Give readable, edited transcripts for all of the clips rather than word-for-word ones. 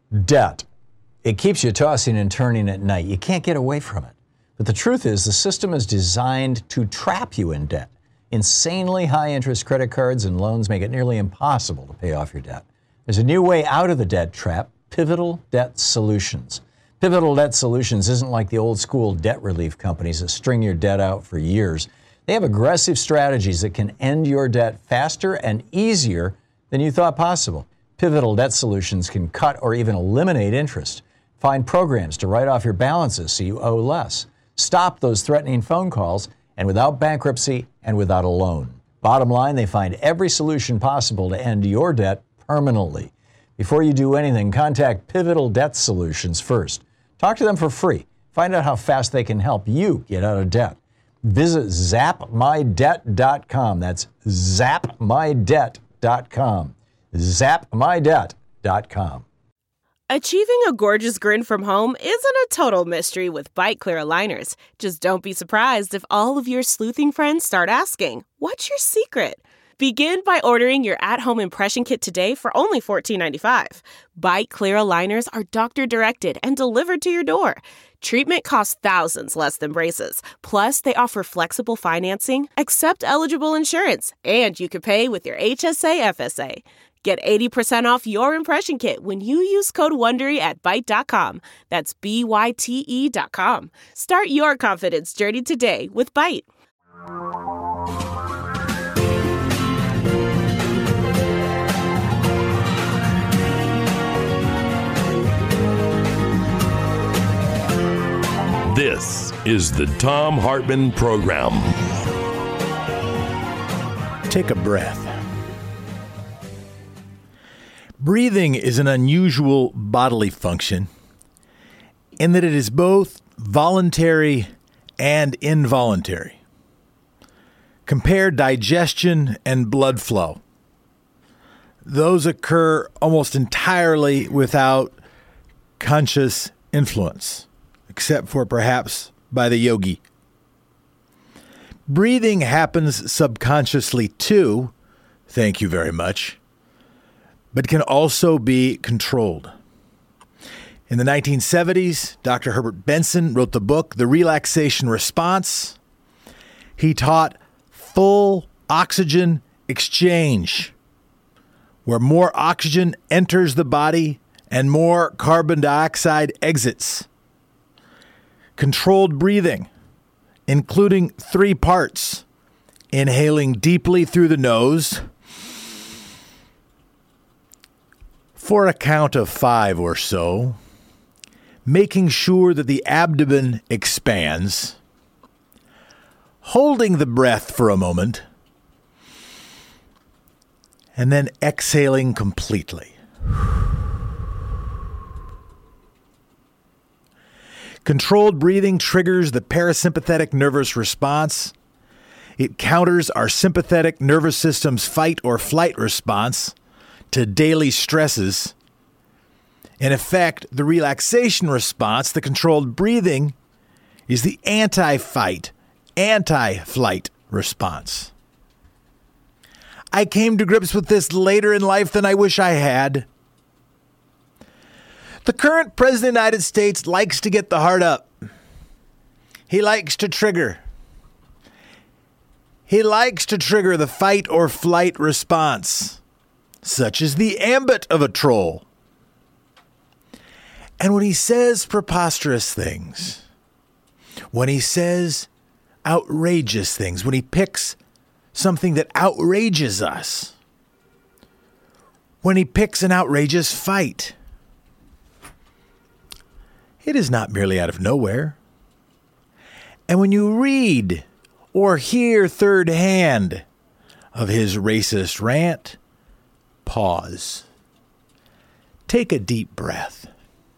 Debt. It keeps you tossing and turning at night. You can't get away from it. But the truth is, the system is designed to trap you in debt. Insanely high interest credit cards and loans make it nearly impossible to pay off your debt. There's a new way out of the debt trap: Pivotal Debt Solutions. Pivotal Debt Solutions isn't like the old school debt relief companies that string your debt out for years. They have aggressive strategies that can end your debt faster and easier than you thought possible. Pivotal Debt Solutions can cut or even eliminate interest. Find programs to write off your balances so you owe less. Stop those threatening phone calls, and without bankruptcy and without a loan. Bottom line, they find every solution possible to end your debt permanently. Before you do anything, contact Pivotal Debt Solutions first. Talk to them for free. Find out how fast they can help you get out of debt. Visit zapmydebt.com. That's zapmydebt.com. zapmydebt.com. Achieving a gorgeous grin from home isn't a total mystery with Byte Clear aligners. Just don't be surprised if all of your sleuthing friends start asking, "What's your secret?" Begin by ordering your at-home impression kit today for only $14.95. Byte Clear aligners are doctor-directed and delivered to your door. Treatment costs thousands less than braces. Plus, they offer flexible financing, accept eligible insurance, and you can pay with your HSA FSA. Get 80% off your impression kit when you use code WONDERY at Byte.com. That's BYTE.com. Start your confidence journey today with Byte. This is the Thom Hartmann Program. Take a breath. Breathing is an unusual bodily function in that it is both voluntary and involuntary. Compare digestion and blood flow. Those occur almost entirely without conscious influence, except for perhaps by the yogi. Breathing happens subconsciously too, thank you very much, but can also be controlled. In the 1970s, Dr. Herbert Benson wrote the book, The Relaxation Response. He taught full oxygen exchange, where more oxygen enters the body and more carbon dioxide exits. Controlled breathing, including 3 parts: inhaling deeply through the nose for a count of 5 or so, making sure that the abdomen expands, holding the breath for a moment, and then exhaling completely. Controlled breathing triggers the parasympathetic nervous response. It counters our sympathetic nervous system's fight or flight response to daily stresses. In effect, the relaxation response, the controlled breathing, is the anti-fight, anti-flight response. I came to grips with this later in life than I wish I had. The current president of the United States likes to get the heart up. He likes to trigger. He likes to trigger the fight or flight response, such as the ambit of a troll. And when he says preposterous things, when he says outrageous things, when he picks something that outrages us, when he picks an outrageous fight, it is not merely out of nowhere. And when you read or hear third hand of his racist rant, pause. Take a deep breath.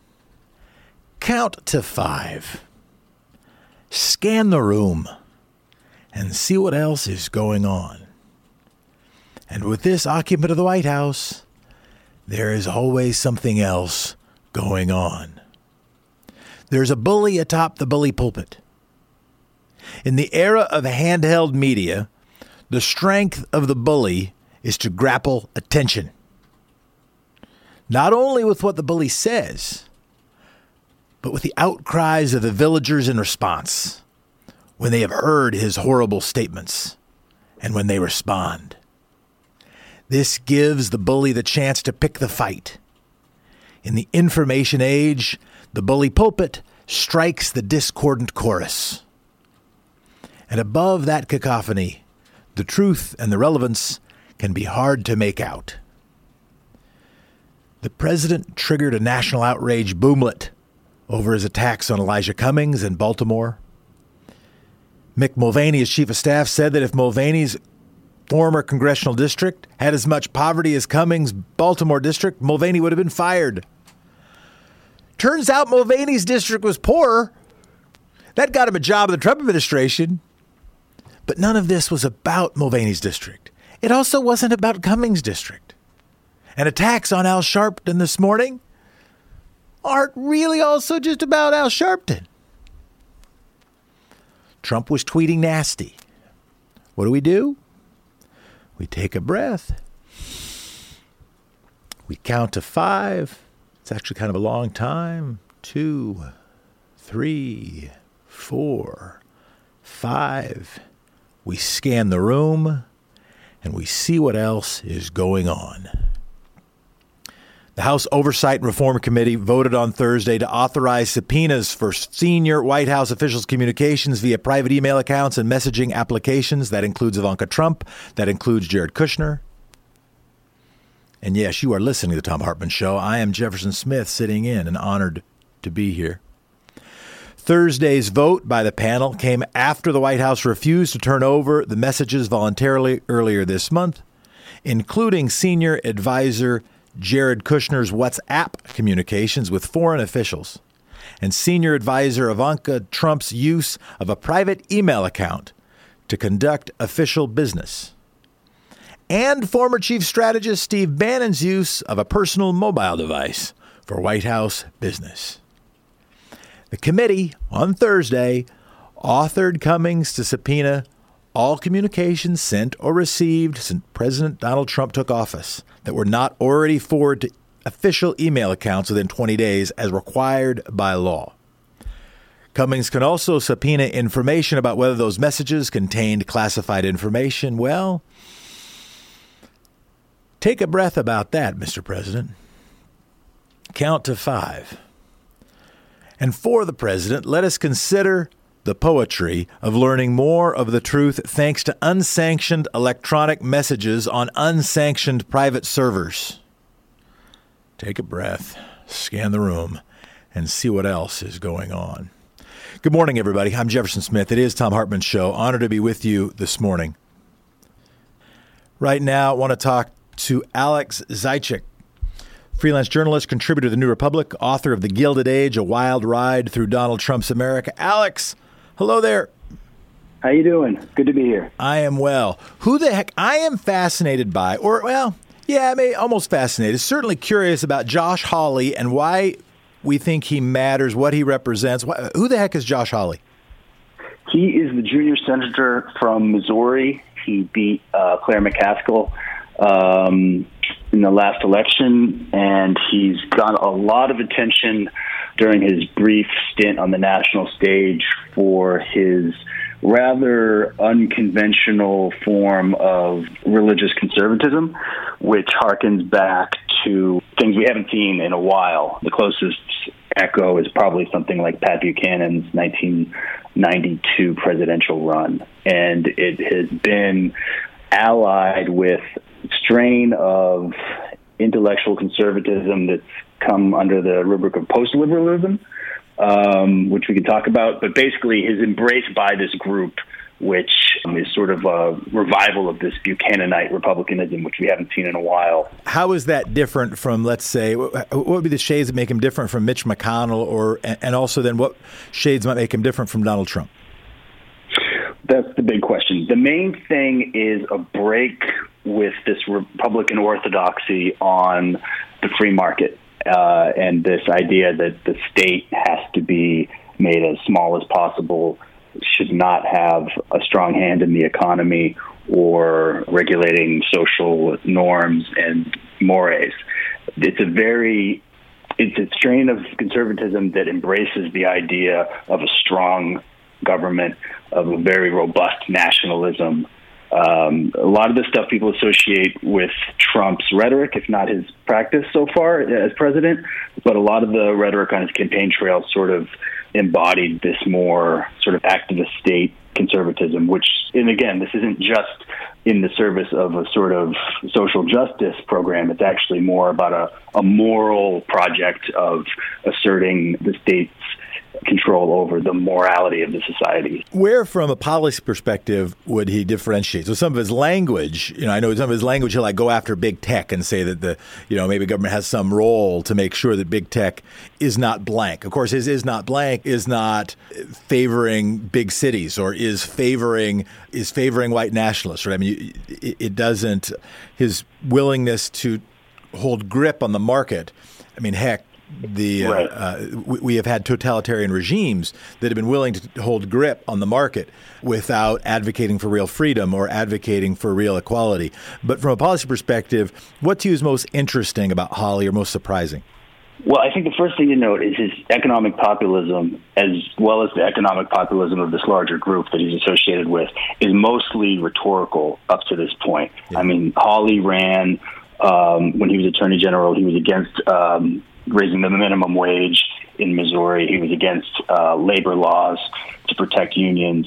Count to 5. Scan the room and see what else is going on. And with this occupant of the White House, there is always something else going on. There's a bully atop the bully pulpit. In the era of handheld media, the strength of the bully is to grapple attention. not only with what the bully says, but with the outcries of the villagers in response when they have heard his horrible statements and when they respond. This gives the bully the chance to pick the fight. In the information age, the bully pulpit strikes the discordant chorus. And above that cacophony, the truth and the relevance can be hard to make out. The president triggered a national outrage boomlet over his attacks on Elijah Cummings in Baltimore. Mick Mulvaney, as chief of staff, said that if Mulvaney's former congressional district had as much poverty as Cummings' Baltimore district, Mulvaney would have been fired. Turns out Mulvaney's district was poorer. That got him a job in the Trump administration. But none of this was about Mulvaney's district. It also wasn't about Cummings' district. And attacks on Al Sharpton this morning aren't really also just about Al Sharpton. Trump was tweeting nasty. What do? We take a breath. We count to 5. It's actually kind of a long time. 2, 3, 4, 5. We scan the room, and we see what else is going on. The House Oversight and Reform Committee voted on Thursday to authorize subpoenas for senior White House officials' communications via private email accounts and messaging applications. That includes Ivanka Trump. That includes Jared Kushner. And yes, you are listening to The Thom Hartmann Show. I am Jefferson Smith, sitting in and honored to be here. Thursday's vote by the panel came after the White House refused to turn over the messages voluntarily earlier this month, including senior advisor Jared Kushner's WhatsApp communications with foreign officials, and senior advisor Ivanka Trump's use of a private email account to conduct official business, and former chief strategist Steve Bannon's use of a personal mobile device for White House business. The committee on Thursday authored Cummings to subpoena all communications sent or received since President Donald Trump took office that were not already forwarded to official email accounts within 20 days as required by law. Cummings can also subpoena information about whether those messages contained classified information. Well, take a breath about that, Mr. President. Count to 5. And for the president, let us consider the poetry of learning more of the truth thanks to unsanctioned electronic messages on unsanctioned private servers. Take a breath, scan the room, and see what else is going on. Good morning, everybody. I'm Jefferson Smith. It is Thom Hartmann Show. Honored to be with you this morning. Right now, I want to talk to Alex Zaitchik, freelance journalist, contributor to The New Republic, author of The Gilded Age, A Wild Ride Through Donald Trump's America. Alex, hello there. How you doing? Good to be here. I am well. Who the heck? I am fascinated by, almost fascinated, certainly curious about Josh Hawley and why we think he matters, what he represents. Who the heck is Josh Hawley? He is the junior senator from Missouri. He beat Claire McCaskill in the last election, and he's got a lot of attention during his brief stint on the national stage for his rather unconventional form of religious conservatism, which harkens back to things we haven't seen in a while. The closest echo is probably something like Pat Buchanan's 1992 presidential run, and it has been allied with strain of intellectual conservatism that's come under the rubric of post-liberalism, which we can talk about, but basically is embraced by this group, which is sort of a revival of this Buchananite republicanism, which we haven't seen in a while. How is that different from, let's say, what would be the shades that make him different from Mitch McConnell, and also then what shades might make him different from Donald Trump? That's the big question. The main thing is a break with this Republican orthodoxy on the free market and this idea that the state has to be made as small as possible, should not have a strong hand in the economy or regulating social norms and mores. it's a strain of conservatism that embraces the idea of a strong government, of a very robust nationalism. A lot of the stuff people associate with Trump's rhetoric, if not his practice so far as president, but a lot of the rhetoric on his campaign trail sort of embodied this more sort of activist state conservatism, which, and again, this isn't just in the service of a sort of social justice program. It's actually more about a moral project of asserting the state's control over the morality of the society. Where, from a policy perspective, would he differentiate? So some of his language, I know some of his language, he'll go after big tech and say that maybe government has some role to make sure that big tech is not blank. Of course, his is not blank is not favoring big cities or is favoring white nationalists, right? I mean, it doesn't, his willingness to hold grip on the market. I mean, heck, we have had totalitarian regimes that have been willing to hold grip on the market without advocating for real freedom or advocating for real equality. But from a policy perspective, what to you is most interesting about Hawley or most surprising? Well, I think the first thing to note is his economic populism, as well as the economic populism of this larger group that he's associated with, is mostly rhetorical up to this point. Yeah. I mean, Hawley ran, when he was Attorney General, he was against raising the minimum wage in Missouri. He was against labor laws to protect unions.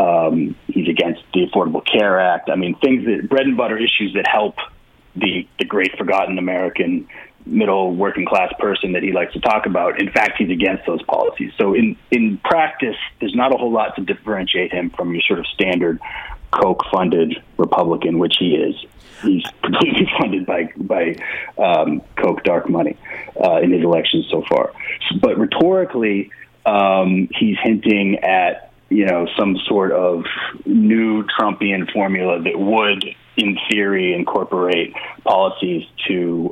He's against the Affordable Care Act. I mean, bread and butter issues that help the great forgotten American middle working class person that he likes to talk about. In fact, he's against those policies. So in practice, there's not a whole lot to differentiate him from your sort of standard Koch-funded Republican, which he is. He's completely funded by Koch dark money in his elections so far. But rhetorically, he's hinting at some sort of new Trumpian formula that would, in theory, incorporate policies to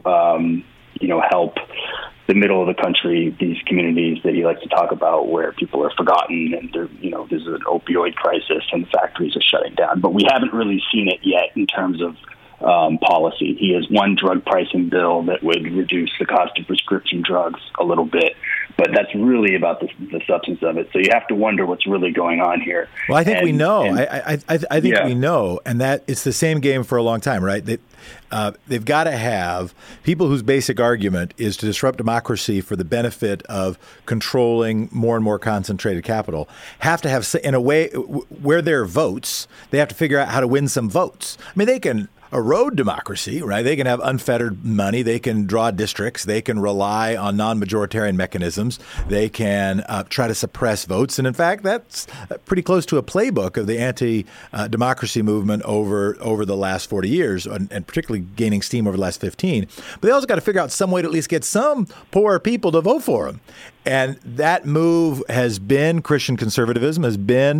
help the middle of the country, these communities that he likes to talk about where people are forgotten and there's an opioid crisis and factories are shutting down. But we haven't really seen it yet in terms of policy. He has one drug pricing bill that would reduce the cost of prescription drugs a little bit, but that's really about the substance of it. So you have to wonder what's really going on here. Well, I think we know. I think we know, and that it's the same game for a long time, right? They've got to have people whose basic argument is to disrupt democracy for the benefit of controlling more and more concentrated capital, have to have, in a way, where there are votes, they have to figure out how to win some votes. I mean, they can erode democracy, right? They can have unfettered money. They can draw districts. They can rely on non-majoritarian mechanisms. They can try to suppress votes. And in fact, that's pretty close to a playbook of the anti-democracy movement over the last 40 years, and particularly gaining steam over the last 15. But they also got to figure out some way to at least get some poor people to vote for them. And that move has been Christian conservatism, has been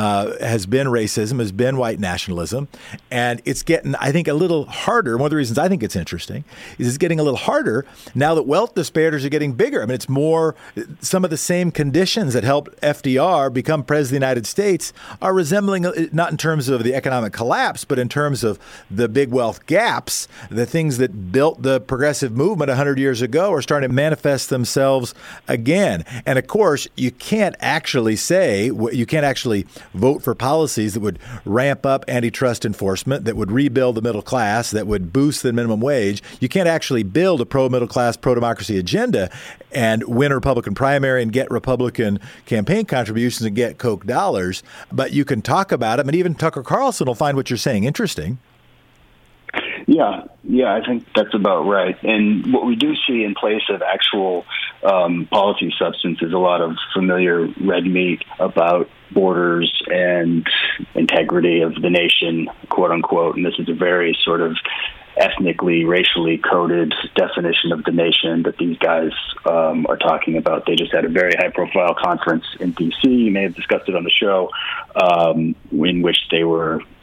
racism, has been white nationalism. And it's getting, I think, a little harder. One of the reasons I think it's interesting is it's getting a little harder now that wealth disparities are getting bigger. I mean, it's more, some of the same conditions that helped FDR become president of the United States are resembling, not in terms of the economic collapse, but in terms of the big wealth gaps. The things that built the progressive movement 100 years ago are starting to manifest themselves again. And of course, you can't actually vote for policies that would ramp up antitrust enforcement, that would rebuild the middle class, that would boost the minimum wage. You can't actually build a pro-middle class, pro-democracy agenda and win a Republican primary and get Republican campaign contributions and get Koch dollars. But you can talk about them, and even Tucker Carlson will find what you're saying interesting. Yeah, I think that's about right. And what we do see in place of actual policy substance is a lot of familiar red meat about borders and integrity of the nation, quote unquote. And this is a very sort of ethnically, racially coded definition of the nation that these guys are talking about. They just had a very high-profile conference in D.C. You may have discussed it on the show, in which they were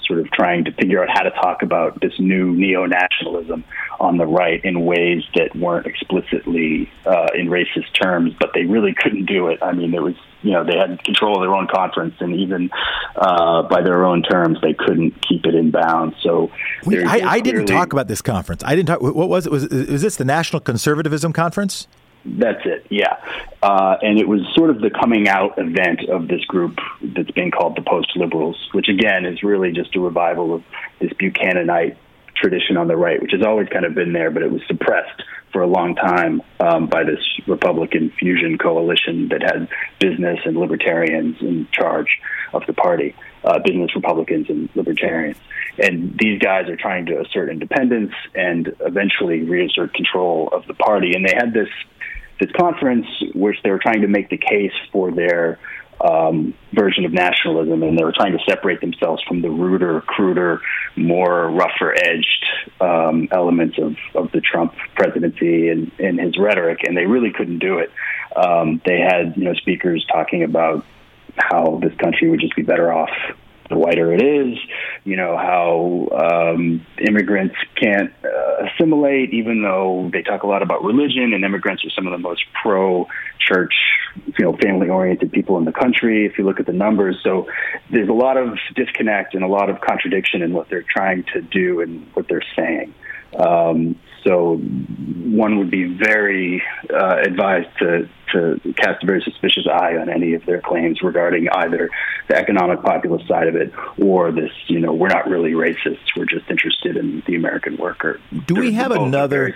sort of trying to figure out how to talk about this new neo-nationalism on the right in ways that weren't explicitly in racist terms, but they really couldn't do it. I mean, it was, they had control of their own conference, and even by their own terms, they couldn't keep it in bounds. So I didn't talk about this conference. I didn't talk. What was it? Was this the National Conservatism Conference? That's it, yeah. And it was sort of the coming out event of this group that's being called the post-liberals, which, again, is really just a revival of this Buchananite tradition on the right, which has always kind of been there, but it was suppressed for a long time by this Republican fusion coalition that had business and libertarians in charge of the party, business Republicans and libertarians. And these guys are trying to assert independence and eventually reassert control of the party. And they had this conference which they were trying to make the case for their version of nationalism, and they were trying to separate themselves from the ruder, cruder, more rougher-edged elements of the Trump presidency and his rhetoric, and they really couldn't do it. They had speakers talking about how this country would just be better off the whiter it is, how immigrants can't assimilate, even though they talk a lot about religion, and immigrants are some of the most pro-church, family-oriented people in the country, if you look at the numbers. So there's a lot of disconnect and a lot of contradiction in what they're trying to do and what they're saying. So one would be very advised to cast a very suspicious eye on any of their claims regarding either the economic populist side of it or this, we're not really racist, we're just interested in the American worker. Do we have another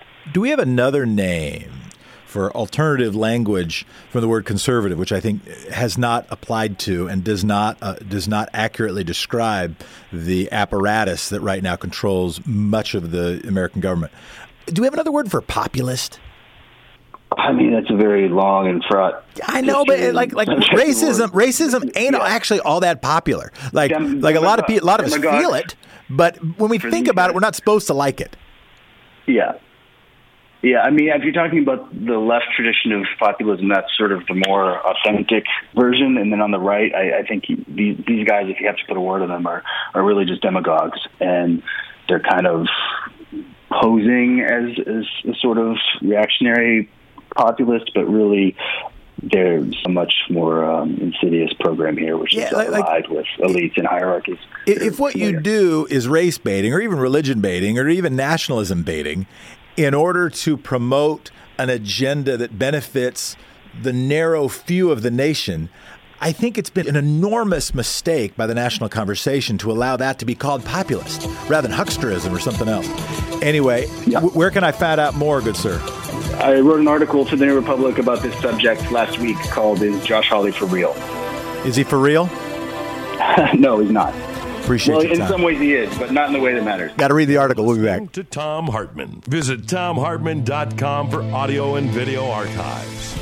name for alternative language from the word conservative, which I think has not applied to and does not accurately describe the apparatus that right now controls much of the American government? Do we have another word for populist? I mean, that's a very long and fraught. I know, but like racism ain't actually all that popular. Like a lot of us feel it, but when we think about it, we're not supposed to like it. Yeah. Yeah, I mean, if you're talking about the left tradition of populism, that's sort of the more authentic version. And then on the right, I think these guys, if you have to put a word on them, are really just demagogues. And they're kind of posing as a sort of reactionary populist, but really there's a much more insidious program here, which is allied with elites and hierarchies. If what you do is race baiting or even religion baiting or even nationalism baiting, in order to promote an agenda that benefits the narrow few of the nation, I think it's been an enormous mistake by the national conversation to allow that to be called populist rather than hucksterism or something else. Anyway, where can I find out more, good sir? I wrote an article for the New Republic about this subject last week called "Is Josh Hawley for Real?" Is he for real? No, he's not. Appreciate your time. In some ways he is, but not in the way that matters. Got to read the article. We'll be back. To Thom Hartmann. Visit ThomHartmann.com for audio and video archives.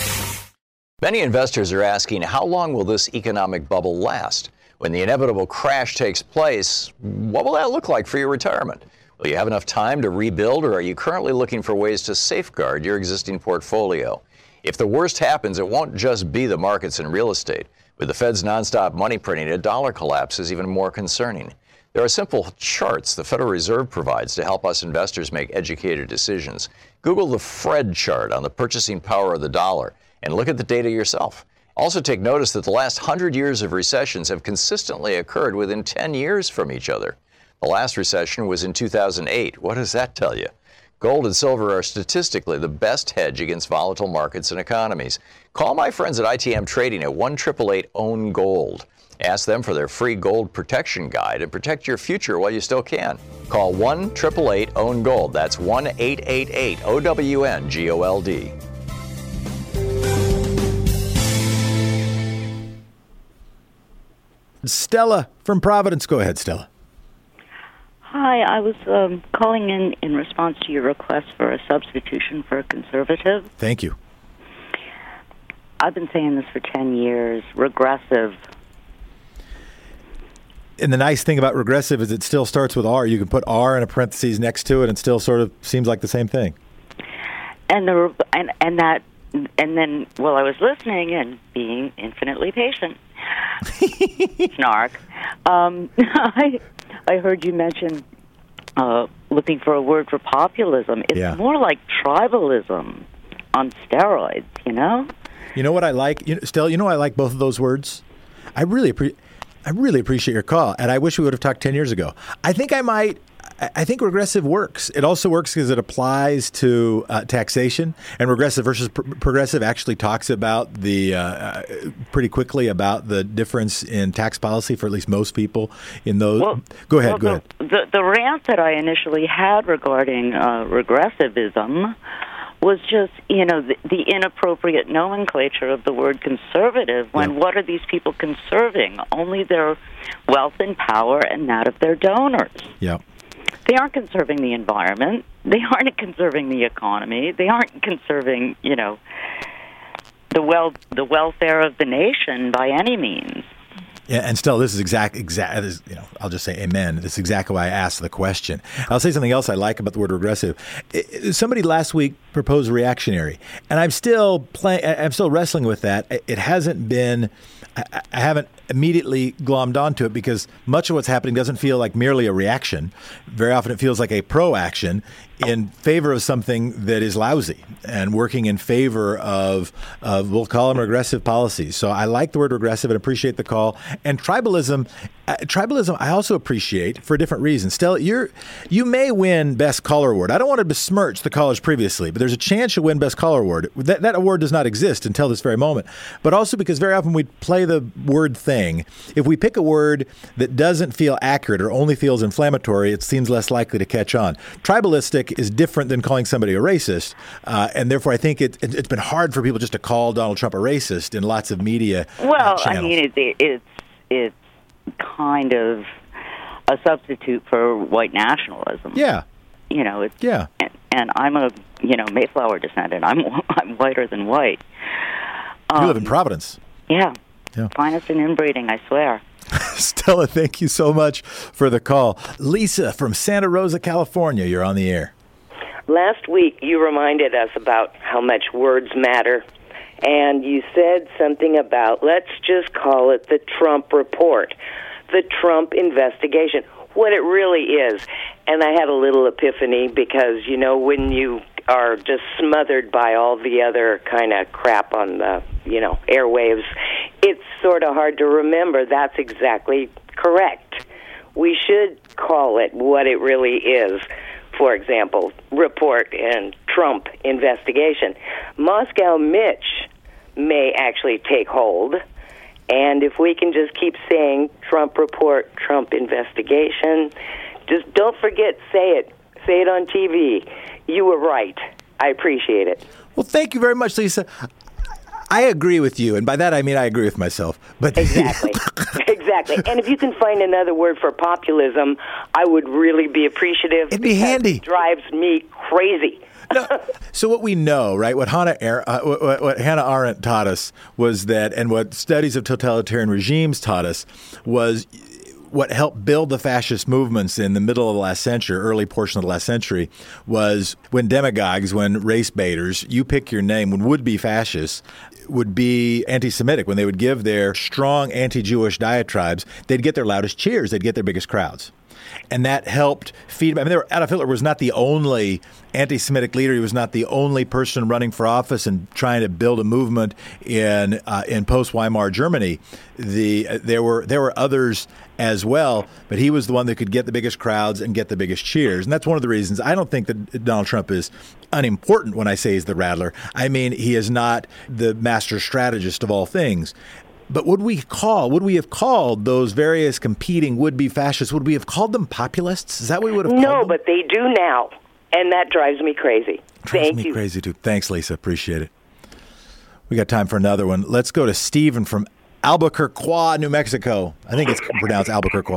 Many investors are asking, how long will this economic bubble last? When the inevitable crash takes place, what will that look like for your retirement? Will you have enough time to rebuild, or are you currently looking for ways to safeguard your existing portfolio? If the worst happens, it won't just be the markets and real estate. With the Fed's nonstop money printing, a dollar collapse is even more concerning. There are simple charts the Federal Reserve provides to help us investors make educated decisions. Google the Fred chart on the purchasing power of the dollar and look at the data yourself. Also take notice that the last 100 years of recessions have consistently occurred within 10 years from each other. The last recession was in 2008. What does that tell you? Gold and silver are statistically the best hedge against volatile markets and economies. Call my friends at ITM Trading at 1-888-OWN-GOLD. Ask them for their free gold protection guide and protect your future while you still can. Call 1-888-OWN-GOLD. That's 1-888-OWN-GOLD. Stella from Providence. Go ahead, Stella. Hi, I was calling in response to your request for a substitution for a conservative. Thank you. I've been saying this for 10 years, regressive. And the nice thing about regressive is it still starts with R. You can put R in a parentheses next to it and still sort of seems like the same thing. And then while I was listening and being infinitely patient, Snark. I heard you mention looking for a word for populism. It's more like tribalism on steroids, you know? You know what I like? Stella, I like both of those words? I really appreciate your call, and I wish we would have talked 10 years ago. I think regressive works. It also works because it applies to taxation, and regressive versus progressive actually talks about pretty quickly about the difference in tax policy for at least most people in those. Go ahead. The rant that I initially had regarding regressivism was just, the inappropriate nomenclature of the word conservative, when what are these people conserving? Only their wealth and power and that of their donors. Yeah. They aren't conserving the environment. They aren't conserving the economy. They aren't conserving, the welfare of the nation by any means. Yeah, and still, this is exact. I'll just say amen. This is exactly why I asked the question. I'll say something else I like about the word regressive. Somebody last week proposed reactionary, and I'm still wrestling with that. It hasn't been. I haven't immediately glommed onto it because much of what's happening doesn't feel like merely a reaction. Very often it feels like a pro-action in favor of something that is lousy and working in favor of we'll call them regressive policies. So I like the word regressive and appreciate the call. And tribalism I also appreciate for different reasons. Stella, you may win Best Caller Award. I don't want to besmirch the callers previously, but there's a chance you'll win Best Caller Award. That award does not exist until this very moment. But also because very often we play the word thing. If we pick a word that doesn't feel accurate or only feels inflammatory, it seems less likely to catch on. Tribalistic is different than calling somebody a racist, and therefore I think it's been hard for people just to call Donald Trump a racist in lots of media channels. I mean, it's kind of a substitute for white nationalism. Yeah. And I'm a Mayflower descendant. I'm whiter than white. You live in Providence. Yeah. Finest in inbreeding, I swear. Stella, thank you so much for the call. Lisa from Santa Rosa, California, you're on the air. Last week, you reminded us about how much words matter, and you said something about, let's just call it the Trump report, the Trump investigation, what it really is. And I had a little epiphany because, when you are just smothered by all the other kind of crap on the, airwaves, it's sort of hard to remember. That's exactly correct. We should call it what it really is. For example, report and Trump investigation. Moscow Mitch may actually take hold, and if we can just keep saying Trump report, Trump investigation, just don't forget, say it on TV. You were right. I appreciate it. Well, thank you very much, Lisa. I agree with you, and by that I mean I agree with myself. But Exactly. And if you can find another word for populism, I would really be appreciative. It'd be handy. It drives me crazy. No. So what we know, right, what Hannah Arendt taught us was that, and what studies of totalitarian regimes taught us was what helped build the fascist movements in the middle of the last century, early portion of the last century, was when demagogues, when race baiters, you pick your name, when would-be fascists would be anti-Semitic, when they would give their strong anti-Jewish diatribes, they'd get their loudest cheers, they'd get their biggest crowds. And that helped feed. Adolf Hitler was not the only anti-Semitic leader. He was not the only person running for office and trying to build a movement in post-Weimar Germany. There were others as well, but he was the one that could get the biggest crowds and get the biggest cheers. And that's one of the reasons I don't think that Donald Trump is unimportant when I say he's the rattler. I mean, he is not the master strategist of all things. But would we have called those various competing would-be fascists, would we have called them populists? Is that what we would have called them? No, but they do now, and that drives me crazy. Drives me crazy, too. Thanks, Lisa. Appreciate it. We got time for another one. Let's go to Stephen from Albuquerque, New Mexico. I think it's pronounced Albuquerque.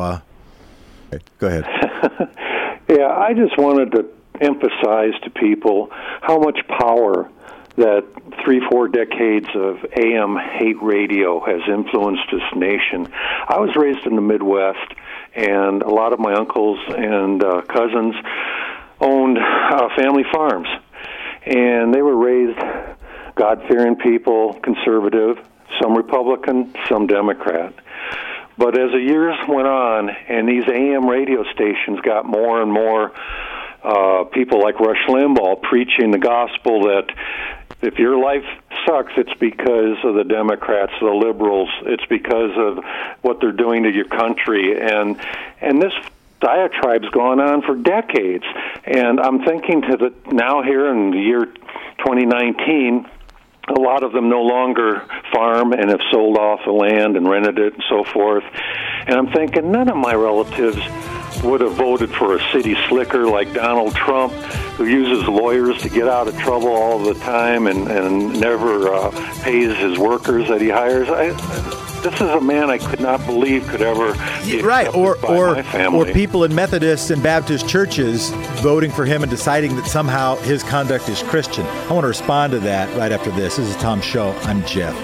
Go ahead. Yeah, I just wanted to emphasize to people how much power that 3-4 decades of AM hate radio has influenced this nation. I was raised in the Midwest, and a lot of my uncles and cousins owned family farms, and they were raised God-fearing people, conservative, some Republican, some Democrat. But as the years went on and these AM radio stations got more and more people like Rush Limbaugh preaching the gospel that if your life sucks, it's because of the Democrats, the liberals, it's because of what they're doing to your country. And this diatribe's gone on for decades. And I'm thinking now here in the year 2019, a lot of them no longer farm and have sold off the land and rented it and so forth. And I'm thinking none of my relatives would have voted for a city slicker like Donald Trump, who uses lawyers to get out of trouble all the time and never pays his workers that he hires. This is a man I could not believe could ever be accepted by my family. Or people in Methodist and Baptist churches voting for him and deciding that somehow his conduct is Christian. I want to respond to that right after this. This is Tom's Show. I'm Jeff.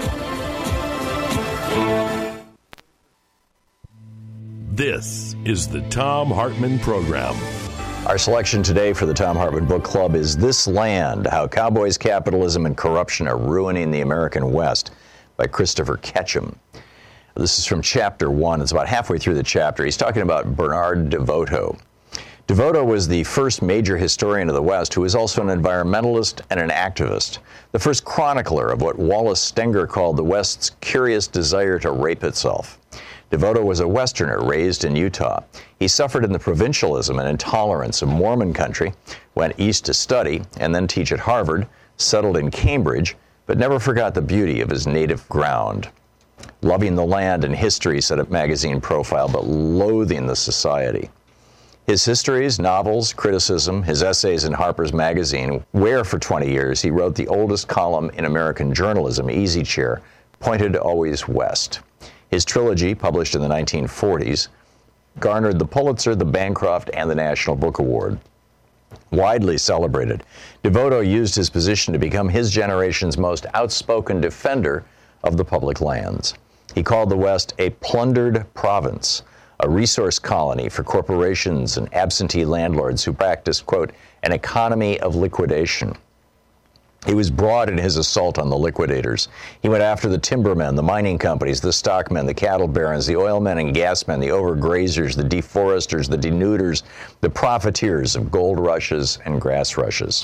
This is the Thom Hartmann Program. Our selection today for the Thom Hartmann Book Club is This Land, How Cowboys, Capitalism, and Corruption Are Ruining the American West by Christopher Ketchum. This is from Chapter 1. It's about halfway through the chapter. He's talking about Bernard DeVoto. DeVoto was the first major historian of the West who was also an environmentalist and an activist, the first chronicler of what Wallace Stenger called the West's curious desire to rape itself. DeVoto was a Westerner raised in Utah. He suffered in the provincialism and intolerance of Mormon country, went east to study and then teach at Harvard, settled in Cambridge, but never forgot the beauty of his native ground. Loving the land and history, said a magazine profile, but loathing the society. His histories, novels, criticism, his essays in Harper's Magazine, where for 20 years he wrote the oldest column in American journalism, Easy Chair, pointed always west. His trilogy, published in the 1940s, garnered the Pulitzer, the Bancroft, and the National Book Award. Widely celebrated, DeVoto used his position to become his generation's most outspoken defender of the public lands. He called the West a plundered province, a resource colony for corporations and absentee landlords who practiced, quote, an economy of liquidation. He was broad in his assault on the liquidators. He went after the timbermen, the mining companies, the stockmen, the cattle barons, the oilmen and gasmen, the overgrazers, the deforesters, the denuders, the profiteers of gold rushes and grass rushes.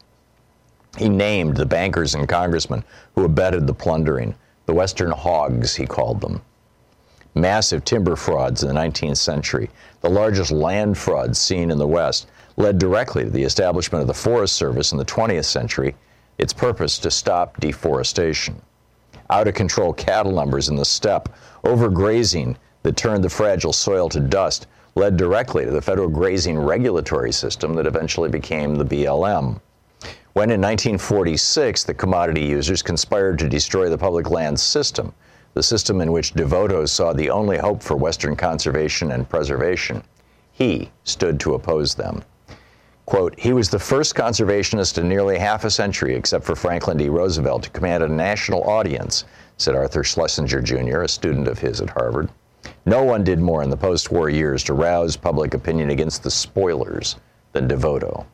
He named the bankers and congressmen who abetted the plundering, the Western hogs, he called them. Massive timber frauds in the 19th century, the largest land frauds seen in the West, led directly to the establishment of the Forest Service in the 20th century, its purpose to stop deforestation. Out-of-control cattle numbers in the steppe, overgrazing that turned the fragile soil to dust, led directly to the federal grazing regulatory system that eventually became the BLM. When in 1946 the commodity users conspired to destroy the public lands system, the system in which DeVoto saw the only hope for Western conservation and preservation, he stood to oppose them. Quote, he was the first conservationist in nearly half a century, except for Franklin D. Roosevelt, to command a national audience, said Arthur Schlesinger, Jr., a student of his at Harvard. No one did more in the post-war years to rouse public opinion against the spoilers than DeVoto.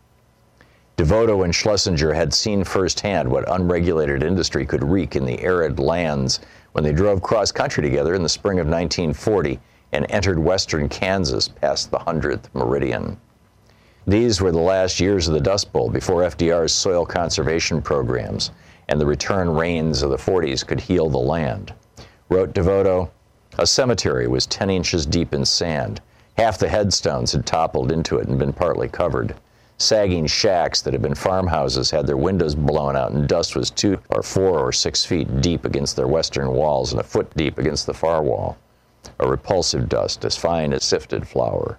DeVoto and Schlesinger had seen firsthand what unregulated industry could wreak in the arid lands when they drove cross-country together in the spring of 1940 and entered western Kansas past the 100th meridian. These were the last years of the Dust Bowl before FDR's soil conservation programs and the return rains of the 40s could heal the land. Wrote DeVoto, a cemetery was 10 inches deep in sand. Half the headstones had toppled into it and been partly covered. Sagging shacks that had been farmhouses had their windows blown out and dust was 2 or 4 or 6 feet deep against their western walls and a foot deep against the far wall. A repulsive dust as fine as sifted flour.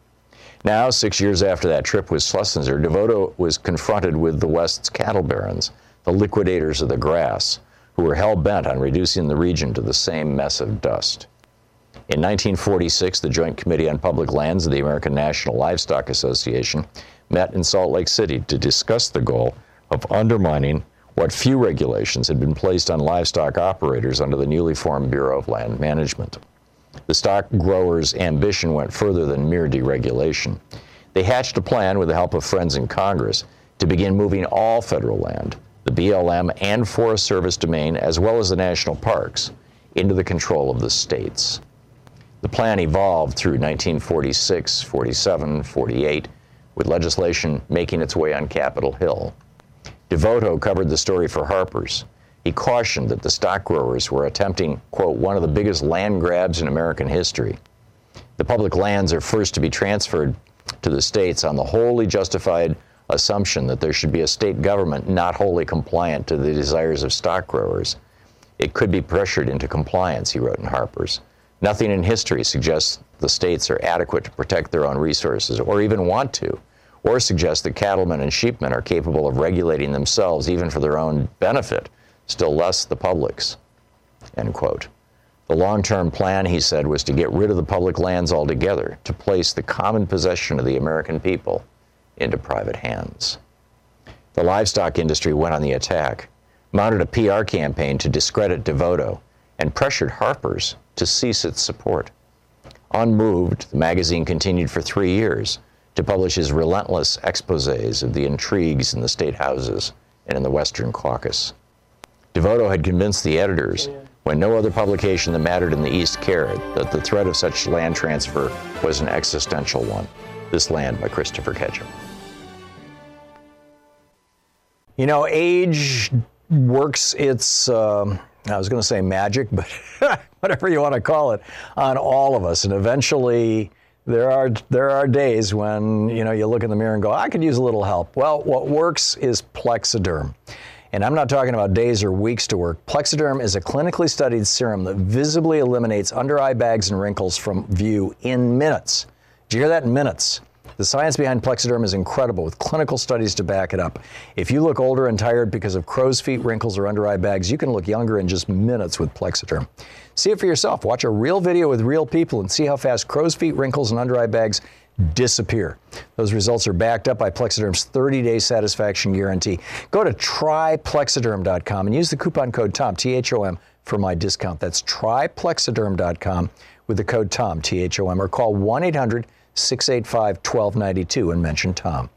Now, 6 years after that trip with Schlesinger, DeVoto was confronted with the West's cattle barons, the liquidators of the grass, who were hell-bent on reducing the region to the same mess of dust. In 1946, the Joint Committee on Public Lands of the American National Livestock Association met in Salt Lake City to discuss the goal of undermining what few regulations had been placed on livestock operators under the newly formed Bureau of Land Management. The stock growers' ambition went further than mere deregulation. They hatched a plan with the help of friends in Congress to begin moving all federal land, the the BLM and Forest Service domain, as well as the national parks, into the control of the states. The plan evolved through 1946, 47, 48, with legislation making its way on Capitol Hill. DeVoto covered the story for Harper's. He cautioned that the stock growers were attempting, quote, one of the biggest land grabs in American history. The public lands are first to be transferred to the states on the wholly justified assumption that there should be a state government not wholly compliant to the desires of stock growers. It could be pressured into compliance, he wrote in Harper's. Nothing in history suggests the states are adequate to protect their own resources, or even want to, or suggests that cattlemen and sheepmen are capable of regulating themselves even for their own benefit, still less the public's, end quote. The long-term plan, he said, was to get rid of the public lands altogether, to place the common possession of the American people into private hands. The livestock industry went on the attack, mounted a PR campaign to discredit DeVoto, and pressured Harper's to cease its support. Unmoved, the magazine continued for 3 years to publish his relentless exposés of the intrigues in the state houses and in the Western Caucus. DeVoto had convinced the editors, when no other publication that mattered in the East cared, that the threat of such land transfer was an existential one. This Land by Christopher Ketchum. You know, age works its, I was going to say magic, but whatever you want to call it, on all of us. And eventually there are days when, you know, you look in the mirror and go, I could use a little help. Well, what works is Plexiderm. And I'm not talking about days or weeks to work. Plexiderm is a clinically studied serum that visibly eliminates under-eye bags and wrinkles from view in minutes. Did you hear that? In minutes. The science behind Plexiderm is incredible, with clinical studies to back it up. If you look older and tired because of crow's feet, wrinkles, or under-eye bags, you can look younger in just minutes with Plexiderm. See it for yourself. Watch a real video with real people and see how fast crow's feet, wrinkles, and under-eye bags disappear. Those results are backed up by Plexiderm's 30-day satisfaction guarantee. Go to tryplexiderm.com and use the coupon code TOM, T-H-O-M, for my discount. That's tryplexiderm.com with the code TOM, T-H-O-M, or call 1-800-685-1292 and mention Tom.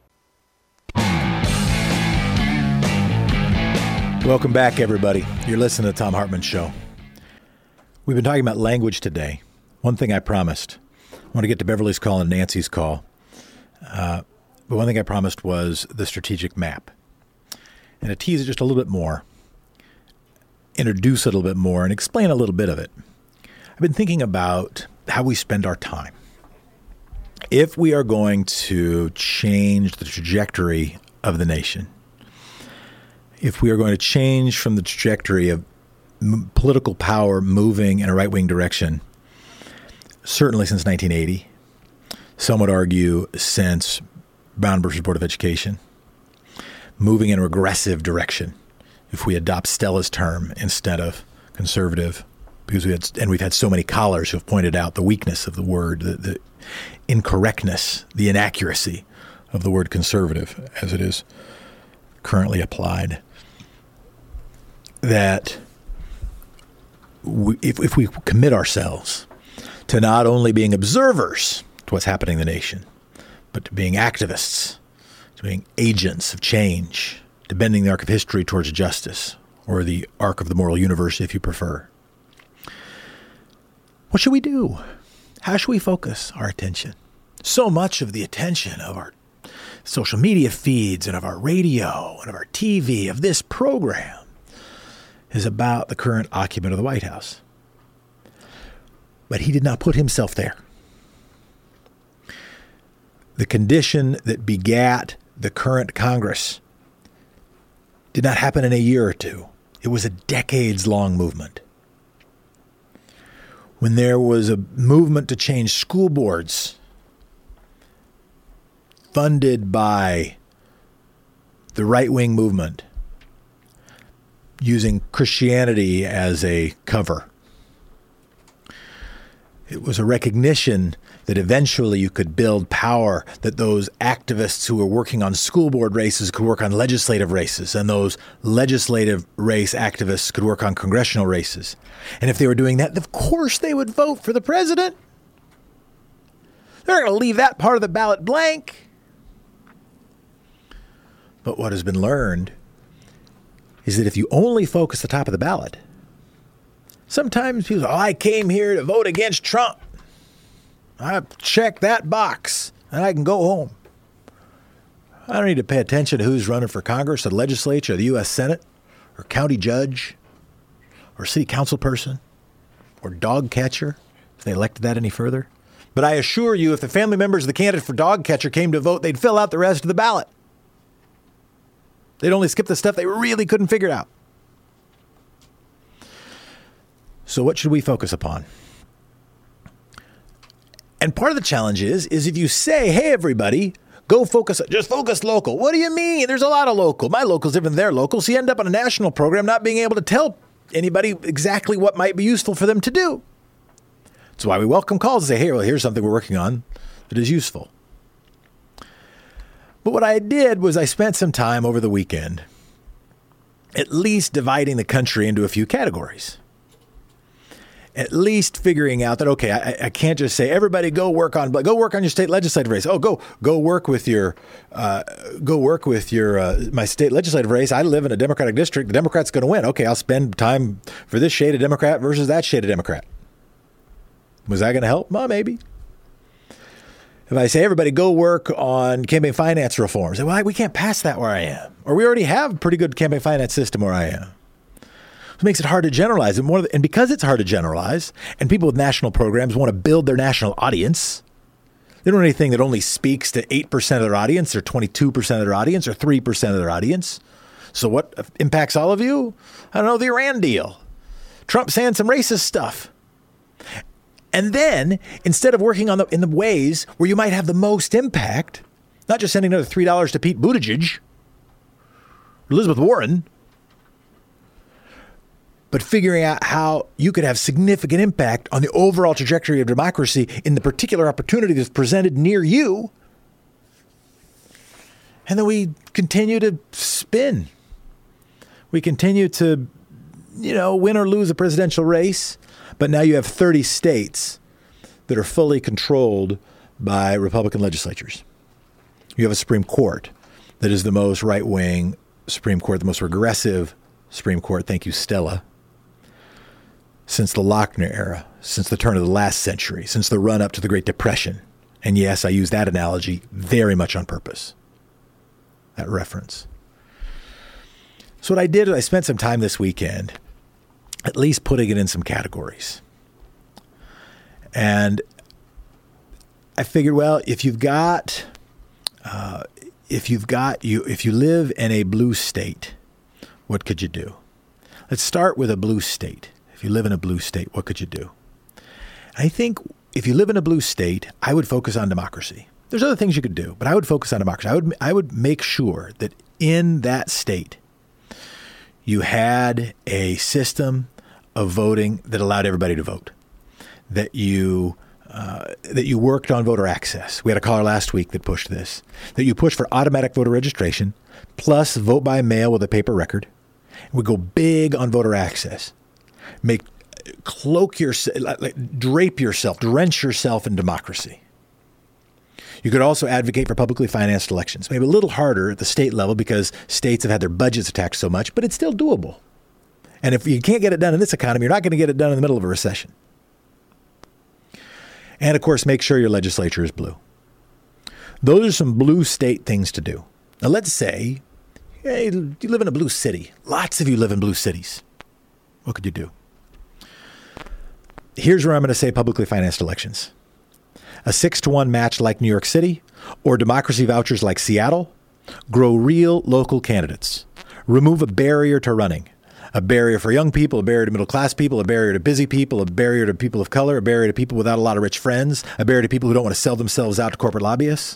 Welcome back, everybody. You're listening to the Thom Hartmann Show. We've been talking about language today. One thing I promised. I want to get to Beverly's call and Nancy's call. But one thing I promised was the strategic map. And to tease it just a little bit more, introduce it a little bit more, and explain a little bit of it. I've been thinking about how we spend our time. If we are going to change the trajectory of the nation, if we are going to change from the trajectory of political power moving in a right-wing direction, certainly since 1980, some would argue since Brown versus Board of Education, moving in a regressive direction if we adopt Stella's term instead of conservative, because we've had so many callers who have pointed out the weakness of the word, the incorrectness, the inaccuracy of the word conservative as it is currently applied. That if we commit ourselves to not only being observers to what's happening in the nation, but to being activists, to being agents of change, to bending the arc of history towards justice, or the arc of the moral universe, if you prefer. What should we do? How should we focus our attention? So much of the attention of our social media feeds and of our radio and of our TV, of this program, is about the current occupant of the White House. But he did not put himself there. The condition that begat the current Congress did not happen in a year or two. It was a decades-long movement. When there was a movement to change school boards funded by the right-wing movement, using Christianity as a cover, it was a recognition that eventually you could build power, that those activists who were working on school board races could work on legislative races, and those legislative race activists could work on congressional races. And if they were doing that, of course they would vote for the president. They're not going to leave that part of the ballot blank. But what has been learned is that if you only focus the top of the ballot, sometimes people say, I came here to vote against Trump. I checked that box and I can go home. I don't need to pay attention to who's running for Congress or the legislature or the U.S. Senate or county judge or city council person or dog catcher, if they elected that any further. But I assure you, if the family members of the candidate for dog catcher came to vote, they'd fill out the rest of the ballot. They'd only skip the stuff they really couldn't figure out. So what should we focus upon? And part of the challenge is if you say, hey, everybody, go focus, just focus local. What do you mean? There's a lot of local. My local's different than their local. So you end up on a national program not being able to tell anybody exactly what might be useful for them to do. That's why we welcome calls and say, hey, well, here's something we're working on that is useful. But what I did was I spent some time over the weekend at least dividing the country into a few categories. At least figuring out that, okay, I can't just say, everybody go work on your state legislative race. Oh, go work with your my state legislative race. I live in a Democratic district. The Democrat's going to win. Okay, I'll spend time for this shade of Democrat versus that shade of Democrat. Was that going to help? Well, maybe. If I say, everybody go work on campaign finance reforms, well, we can't pass that where I am. Or we already have a pretty good campaign finance system where I am. It makes it hard to generalize. And because it's hard to generalize, and people with national programs want to build their national audience, they don't want anything that only speaks to 8% of their audience or 22% of their audience or 3% of their audience. So what impacts all of you? I don't know, the Iran deal. Trump saying some racist stuff. And then, instead of working in the ways where you might have the most impact, not just sending another $3 to Pete Buttigieg, Elizabeth Warren, but figuring out how you could have significant impact on the overall trajectory of democracy in the particular opportunity that's presented near you. And then we continue to spin. We continue to, win or lose a presidential race. But now you have 30 states that are fully controlled by Republican legislatures. You have a Supreme Court that is the most right-wing Supreme Court, the most regressive Supreme Court, thank you, Stella, since the Lochner era, since the turn of the last century, since the run-up to the Great Depression. And yes, I use that analogy very much on purpose, that reference. So what I did is I spent some time this weekend at least putting it in some categories. And I figured, well, if you live in a blue state, what could you do? Let's start with a blue state. If you live in a blue state, what could you do? I think if you live in a blue state, I would focus on democracy. There's other things you could do, but I would focus on democracy. I would make sure that in that state, you had a system of voting that allowed everybody to vote, that you worked on voter access. We had a caller last week that pushed this, that you push for automatic voter registration plus vote by mail with a paper record. We go big on voter access. Drape yourself, drench yourself in democracy. You could also advocate for publicly financed elections, maybe a little harder at the state level because states have had their budgets attacked so much, but it's still doable. And if you can't get it done in this economy, you're not going to get it done in the middle of a recession. And, of course, make sure your legislature is blue. Those are some blue state things to do. Now, let's say you live in a blue city. Lots of you live in blue cities. What could you do? Here's where I'm going to say publicly financed elections. A 6-to-1 match like New York City or democracy vouchers like Seattle. Grow real local candidates. Remove a barrier to running. A barrier for young people, a barrier to middle-class people, a barrier to busy people, a barrier to people of color, a barrier to people without a lot of rich friends, a barrier to people who don't want to sell themselves out to corporate lobbyists.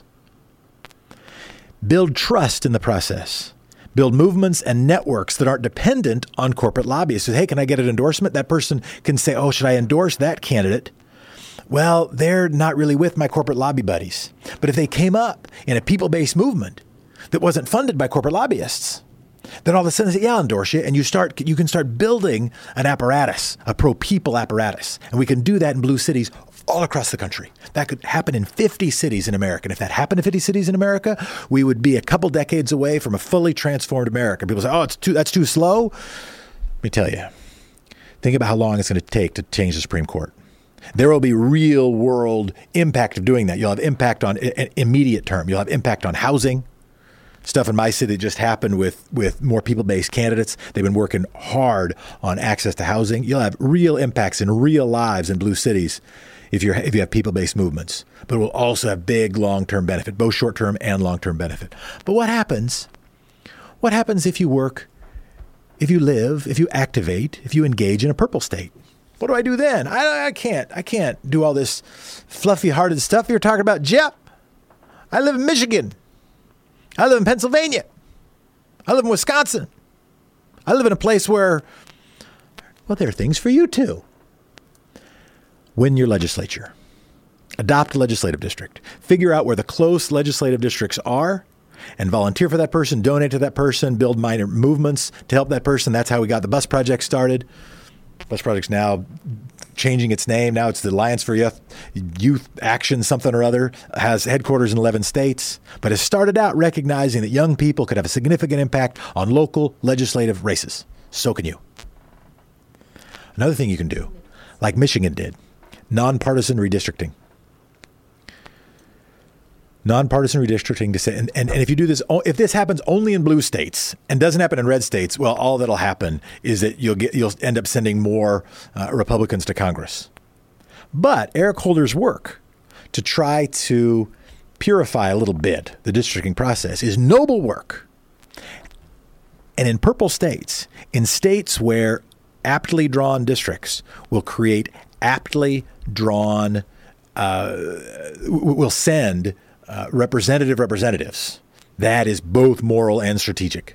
Build trust in the process. Build movements and networks that aren't dependent on corporate lobbyists. So, hey, can I get an endorsement? That person can say, oh, should I endorse that candidate? Well, they're not really with my corporate lobby buddies. But if they came up in a people-based movement that wasn't funded by corporate lobbyists, then all of a sudden they say, yeah, I'll endorse you. And you can start building an apparatus, a pro-people apparatus. And we can do that in blue cities all across the country. That could happen in 50 cities in America. And if that happened in 50 cities in America, we would be a couple decades away from a fully transformed America. People say, that's too slow. Let me tell you. Think about how long it's going to take to change the Supreme Court. There will be real world impact of doing that. You'll have impact on an immediate term. You'll have impact on housing. Stuff in my city just happened with more people-based candidates. They've been working hard on access to housing. You'll have real impacts in real lives in blue cities if you have people-based movements. But it will also have big long-term benefit, both short-term and long-term benefit. But what happens? What happens if you work, if you live, if you activate, if you engage in a purple state? What do I do then? I can't do all this fluffy-hearted stuff you're talking about. Jeff, I live in Michigan. I live in Pennsylvania. I live in Wisconsin. I live in a place where, well, there are things for you too. Win your legislature. Adopt a legislative district. Figure out where the close legislative districts are and volunteer for that person, donate to that person, build minor movements to help that person. That's how we got the bus project started. Bus project's now changing its name. Now it's the Alliance for Youth Action something or other, has headquarters in 11 states, but has started out recognizing that young people could have a significant impact on local legislative races. So can you. Another thing you can do, like Michigan did, nonpartisan redistricting. Nonpartisan redistricting to say, and if you do this, if this happens only in blue states and doesn't happen in red states, well, all that'll happen is that you'll end up sending more Republicans to Congress. But Eric Holder's work to try to purify a little bit the districting process is noble work. And in purple states, in states where aptly drawn districts will create aptly drawn, will send representatives. That is both moral and strategic.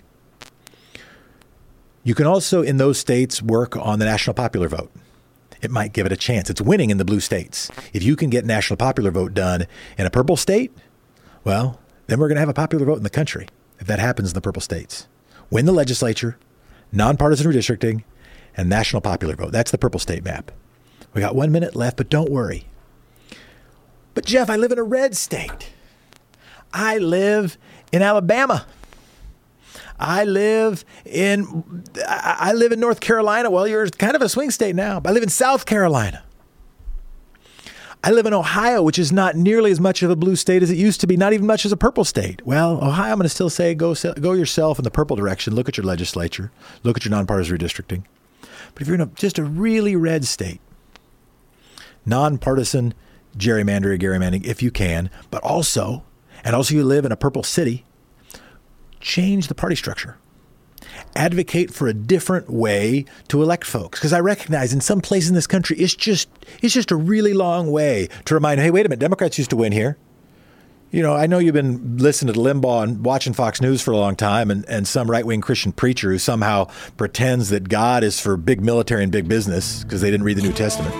You can also, in those states, work on the national popular vote. It might give it a chance. It's winning in the blue states. If you can get national popular vote done in a purple state, well, then we're going to have a popular vote in the country if that happens in the purple states. Win the legislature, nonpartisan redistricting, and national popular vote. That's the purple state map. We got 1 minute left, but don't worry. But Jeff, I live in a red state. I live in Alabama. I live in North Carolina. Well, you're kind of a swing state now. But I live in South Carolina. I live in Ohio, which is not nearly as much of a blue state as it used to be, not even much as a purple state. Well, Ohio, I'm going to still say go yourself in the purple direction. Look at your legislature. Look at your nonpartisan redistricting. But if you're in just a really red state, nonpartisan gerrymandering if you can, but also you live in a purple city, change the party structure. Advocate for a different way to elect folks. Because I recognize in some places in this country, it's just a really long way to remind, hey, wait a minute, Democrats used to win here. You know, I know you've been listening to Limbaugh and watching Fox News for a long time, and some right-wing Christian preacher who somehow pretends that God is for big military and big business because they didn't read the New Testament.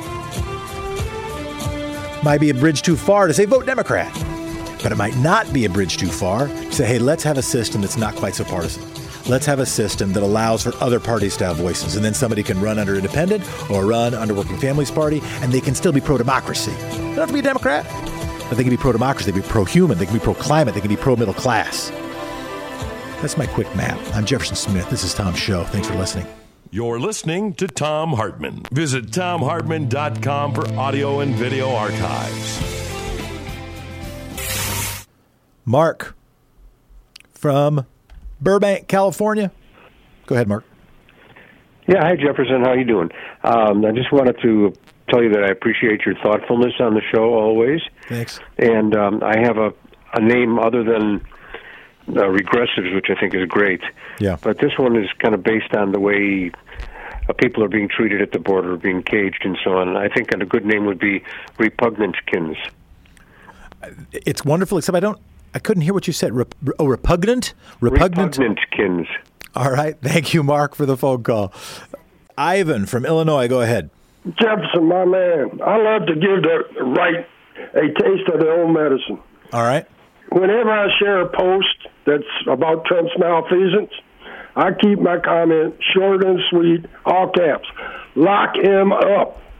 Might be a bridge too far to say vote Democrat, but it might not be a bridge too far to say, hey, let's have a system that's not quite so partisan. Let's have a system that allows for other parties to have voices, and then somebody can run under independent or run under Working Families Party, and they can still be pro-democracy. They don't have to be a Democrat, but they can be pro-democracy, they can be pro-human, they can be pro-climate, they can be pro-middle class. That's my quick map. I'm Jefferson Smith. This is Tom's show. Thanks for listening. You're listening to Thom Hartmann. Visit ThomHartmann.com for audio and video archives. Mark from Burbank, California. Go ahead, Mark. Yeah, hi, Jefferson. How you doing? I just wanted to tell you that I appreciate your thoughtfulness on the show always. Thanks. And I have a name other than regressives, which I think is great. Yeah. But this one is kind of based on the way people are being treated at the border, being caged and so on. I think a good name would be Repugnantkins. It's wonderful, except I couldn't hear what you said. Repugnant? Repugnantkins. All right. Thank you, Mark, for the phone call. Ivan from Illinois, go ahead. Jefferson, my man, I love to give the right a taste of their own medicine. All right. Whenever I share a post that's about Trump's malfeasance, I keep my comment short and sweet, all caps. Lock him up.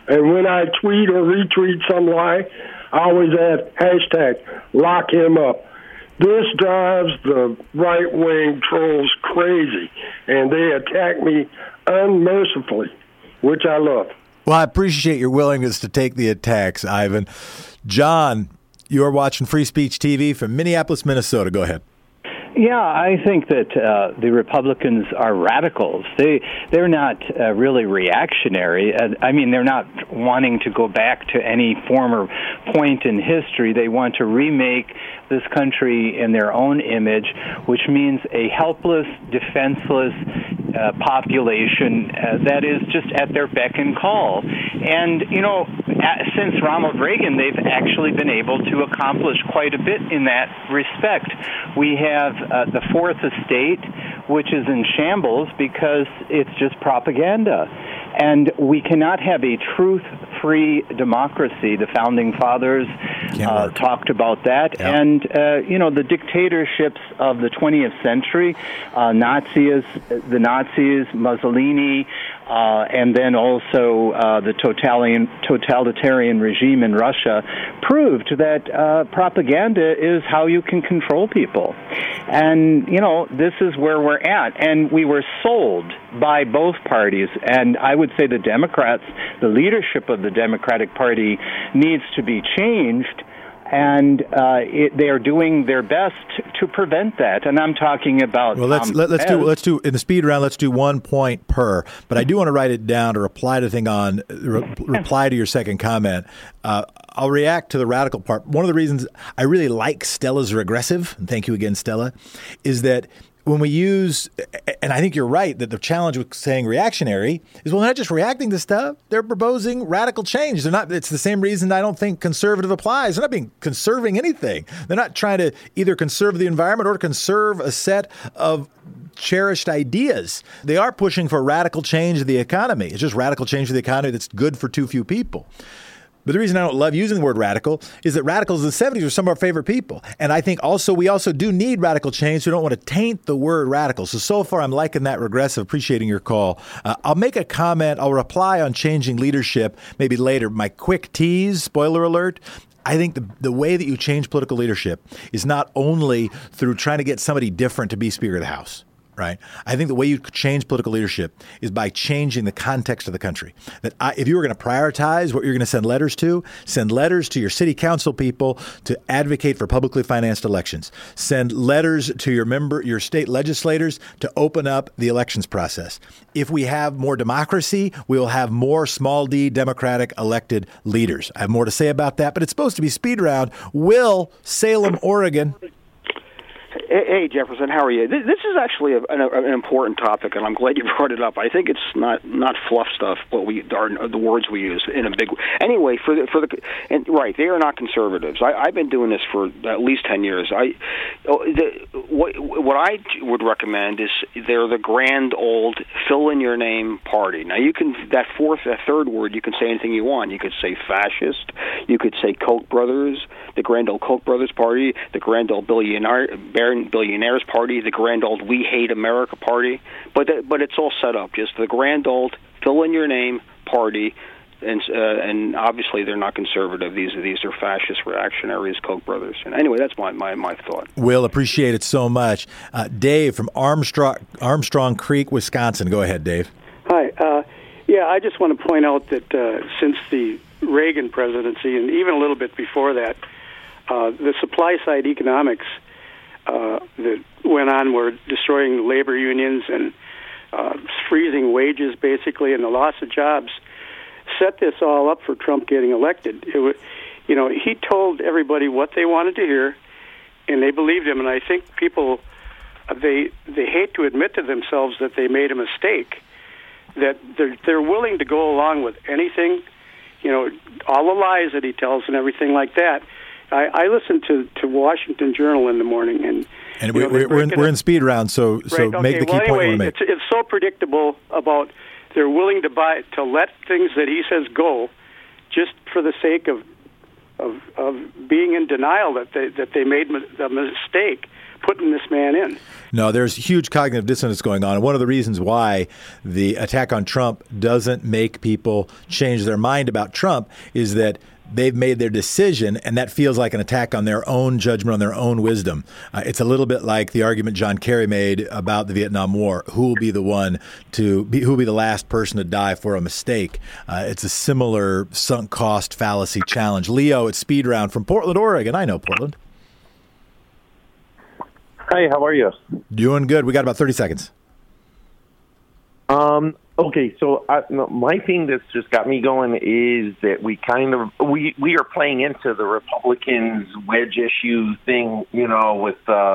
And when I tweet or retweet some lie, I always add hashtag lock him up. This drives the right-wing trolls crazy, and they attack me unmercifully, which I love. Well, I appreciate your willingness to take the attacks, Ivan. John, you're watching Free Speech TV from Minneapolis, Minnesota. Go ahead. Yeah, I think that the Republicans are radicals. They're not really reactionary. I mean, they're not wanting to go back to any former point in history. They want to remake this country in their own image, which means a helpless, defenseless population that is just at their beck and call. And, you know, since Ronald Reagan, they've actually been able to accomplish quite a bit in that respect. We have the Fourth Estate, which is in shambles because it's just propaganda. And we cannot have a truth-free democracy. The Founding Fathers talked about that. Yep. And, the dictatorships of the 20th century, the Nazis, Mussolini, and then also the totalitarian regime in Russia proved that propaganda is how you can control people. And, this is where we're at. And we were sold by both parties. And I would say the Democrats, the leadership of the Democratic Party needs to be changed. And they are doing their best to prevent that. And I'm talking about. Well, let's do in the speed round. Let's do 1 point per. But I do want to write it down to reply to your second comment. I'll react to the radical part. One of the reasons I really like Stella's regressive, and thank you again, Stella, is that when we use, and I think you're right, that the challenge with saying reactionary is, well, they're not just reacting to stuff. They're proposing radical change. They're not. It's the same reason I don't think conservative applies. They're not being conserving anything. They're not trying to either conserve the environment or conserve a set of cherished ideas. They are pushing for radical change of the economy. It's just radical change of the economy that's good for too few people. But the reason I don't love using the word radical is that radicals in the 70s were some of our favorite people. And I think we also do need radical change. So we don't want to taint the word radical. So far, I'm liking that regressive, appreciating your call. I'll make a comment. I'll reply on changing leadership maybe later. My quick tease, spoiler alert, I think the way that you change political leadership is not only through trying to get somebody different to be Speaker of the House. Right. I think the way you change political leadership is by changing the context of the country. That if you were going to prioritize what you're going to send letters to your city council people to advocate for publicly financed elections. Send letters to your state legislators to open up the elections process. If we have more democracy, we will have more small d Democratic elected leaders. I have more to say about that, but it's supposed to be speed round. Will, Salem, Oregon. Hey, Jefferson, how are you? This is actually an important topic, and I'm glad you brought it up. I think it's not fluff stuff. The words we use in a big anyway. Right, they are not conservatives. I've been doing this for at least 10 years. What I would recommend is they're the grand old fill in your name party. Now you can that third word you can say anything you want. You could say fascist. You could say Koch brothers, the grand old Koch brothers party, the grand old billionaires party, the grand old We Hate America party, but it's all set up. Just the grand old fill in your name party, and obviously they're not conservative. These are fascist reactionaries, Koch brothers. And anyway, that's my thought. Will, appreciate it so much. Dave from Armstrong Creek, Wisconsin. Go ahead, Dave. Hi. I just want to point out that since the Reagan presidency, and even a little bit before that, the supply side economics that went on were destroying labor unions and freezing wages, basically, and the loss of jobs set this all up for Trump getting elected. He told everybody what they wanted to hear, and they believed him. And I think people they hate to admit to themselves that they made a mistake. That they're willing to go along with anything, all the lies that he tells and everything like that. I listen to Washington Journal in the morning, and we're in speed round, so right, make the key point you want to make. It's so predictable about they're willing to let things that he says go, just for the sake of being in denial that they made a mistake. putting this man in. No, there's huge cognitive dissonance going on. And one of the reasons why the attack on Trump doesn't make people change their mind about Trump is that they've made their decision, and that feels like an attack on their own judgment, on their own wisdom. It's a little bit like the argument John Kerry made about the Vietnam War. Who will be the who will be the last person to die for a mistake? It's a similar sunk cost fallacy challenge. Leo at Speed Round from Portland, Oregon. I know Portland. Hi, how are you? Doing good. We got about 30 seconds. Okay, so my thing that's just got me going is that we are playing into the Republicans' wedge issue thing, with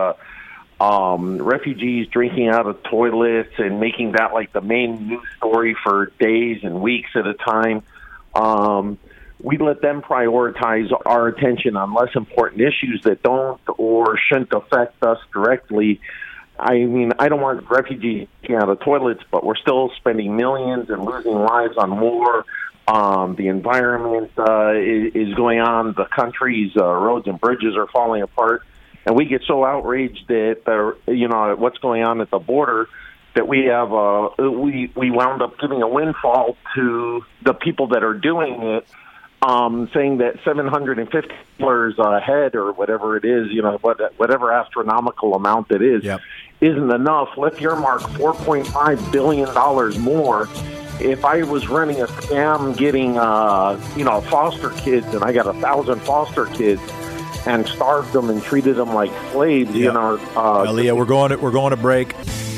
refugees drinking out of toilets and making that like the main news story for days and weeks at a time. We let them prioritize our attention on less important issues that don't or shouldn't affect us directly. I mean, I don't want refugees getting out of toilets, but we're still spending millions and losing lives on war. The environment is going on. The country's roads and bridges are falling apart. And we get so outraged that, at what's going on at the border that we have we wound up giving a windfall to the people that are doing it, saying that $750 a head or whatever it is, whatever astronomical amount it is, isn't enough. Let's earmark $4.5 billion more. If I was running a scam getting, foster kids, and I got 1,000 foster kids and starved them and treated them like slaves, Leah, we're going to break.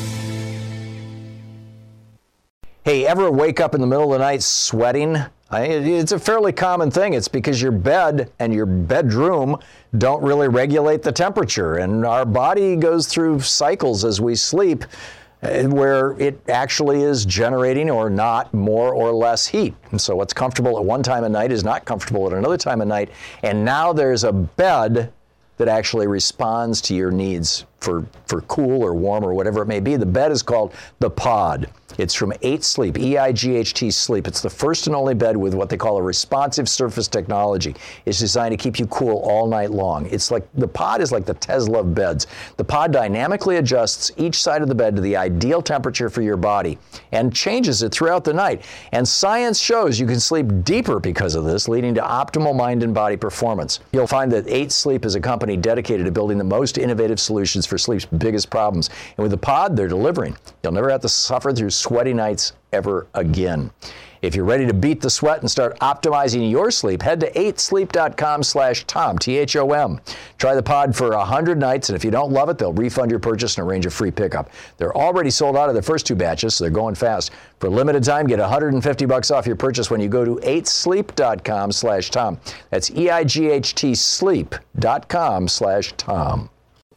Hey, ever wake up in the middle of the night sweating? It's a fairly common thing. It's because your bed and your bedroom don't really regulate the temperature. And our body goes through cycles as we sleep where it actually is generating or not more or less heat. And so what's comfortable at one time of night is not comfortable at another time of night. And now there's a bed that actually responds to your needs for cool or warm or whatever it may be. The bed is called the Pod. It's from 8 Sleep, EIGHT Sleep. It's the first and only bed with what they call a responsive surface technology. It's designed to keep you cool all night long. It's like the Pod is like the Tesla of beds. The Pod dynamically adjusts each side of the bed to the ideal temperature for your body and changes it throughout the night. And science shows you can sleep deeper because of this, leading to optimal mind and body performance. You'll find that 8 Sleep is a company dedicated to building the most innovative solutions for sleep's biggest problems. And with the Pod, they're delivering. You'll never have to suffer through sweaty nights ever again. If you're ready to beat the sweat and start optimizing your sleep, head to 8sleep.com/Tom, THOM. Try the Pod for 100 nights, and if you don't love it, they'll refund your purchase and arrange a free pickup. They're already sold out of their first 2 batches, so they're going fast. For a limited time, get $150 off your purchase when you go to 8sleep.com/Tom. That's EIGHT sleep.com/Tom.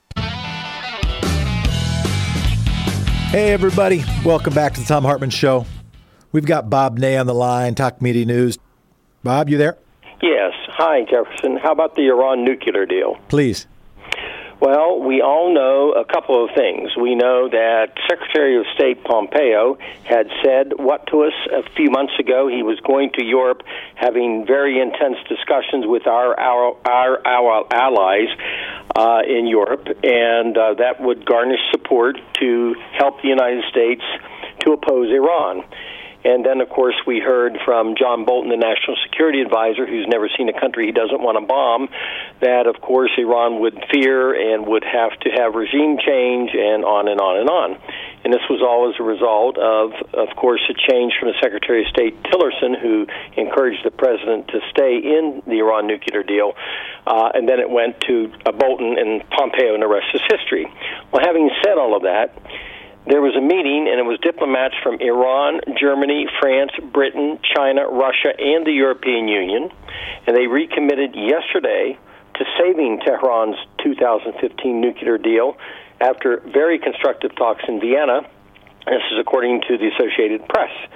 Hey, everybody. Welcome back to the Thom Hartmann Show. We've got Bob Ney on the line, Talk Media News. Bob, you there? Yes. Hi, Jefferson. How about the Iran nuclear deal? Please. Well, we all know a couple of things. We know that Secretary of State Pompeo had said what to us a few months ago. He was going to Europe, having very intense discussions with our allies in Europe, and that would garnish support to help the United States to oppose Iran. And then, of course, we heard from John Bolton, the National Security Advisor, who's never seen a country he doesn't want to bomb, that, of course, Iran would fear and would have to have regime change and on and on and on. And this was all as a result of course, a change from the Secretary of State Tillerson, who encouraged the president to stay in the Iran nuclear deal. And then it went to Bolton and Pompeo, and the rest is history. Well, having said all of that, there was a meeting, and it was diplomats from Iran, Germany, France, Britain, China, Russia, and the European Union, and they recommitted yesterday to saving Tehran's 2015 nuclear deal after very constructive talks in Vienna. This is according to the Associated Press.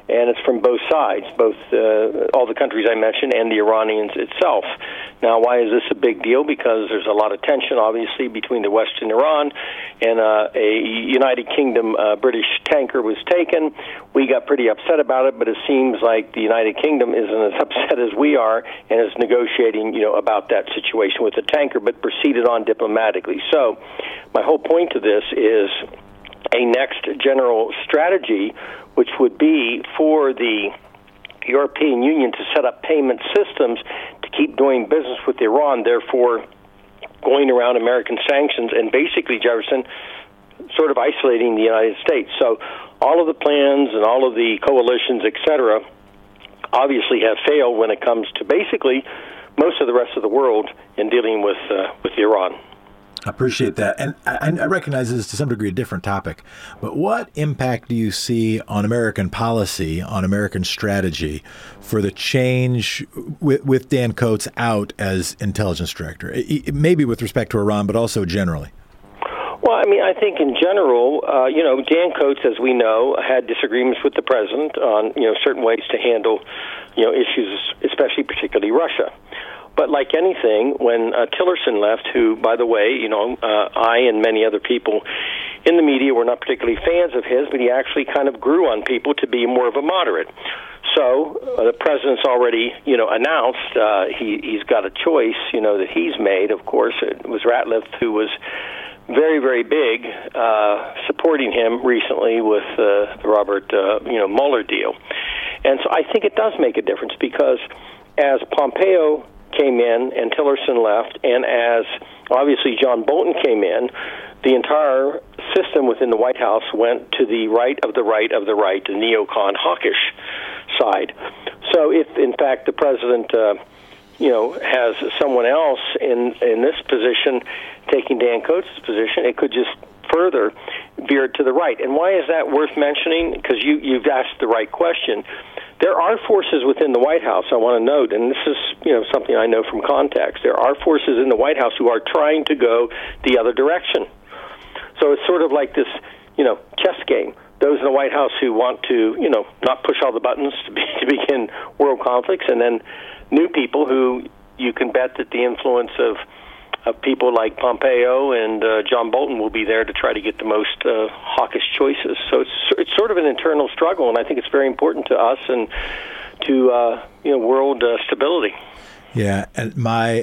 and it's from both sides, both all the countries I mentioned and the Iranians itself. Now, why is this a big deal? Because there's a lot of tension, obviously, between the West and Iran, and a United Kingdom British tanker was taken. We got pretty upset about it, but it seems like the United Kingdom isn't as upset as we are and is negotiating, about that situation with the tanker, but proceeded on diplomatically. So my whole point to this is a next general strategy, which would be for the European Union to set up payment systems to keep doing business with Iran, therefore going around American sanctions and basically, Jefferson, sort of isolating the United States. So all of the plans and all of the coalitions, et cetera, obviously have failed when it comes to basically most of the rest of the world in dealing with Iran. I appreciate that. And I recognize this is to some degree a different topic, but what impact do you see on American policy, on American strategy for the change with Dan Coats out as intelligence director, maybe with respect to Iran, but also generally? Well, I think in general, Dan Coats, as we know, had disagreements with the president on, certain ways to handle, issues, especially particularly Russia. But like anything, when Tillerson left, who, by the way, I and many other people in the media were not particularly fans of his, but he actually kind of grew on people to be more of a moderate. So the president's already, announced he's got a choice, that he's made. Of course, it was Ratliff who was very, very big, supporting him recently with the Robert, Mueller deal. And so I think it does make a difference because as Pompeo came in and Tillerson left, and as obviously John Bolton came in, the entire system within the White House went to the right of the right of the right, the neocon hawkish side. So if, in fact, the president, has someone else in this position taking Dan Coats' position, it could just further veer to the right. And why is that worth mentioning? Because you've asked the right question. There are forces within the White House, I want to note, and this is something I know from context. There are forces in the White House who are trying to go the other direction. So it's sort of like this, chess game. Those in the White House who want to, not push all the buttons to begin world conflicts, and then new people who you can bet that the influence of people like Pompeo and John Bolton will be there to try to get the most hawkish choices. So it's sort of an internal struggle, and I think it's very important to us and to world stability. Yeah, and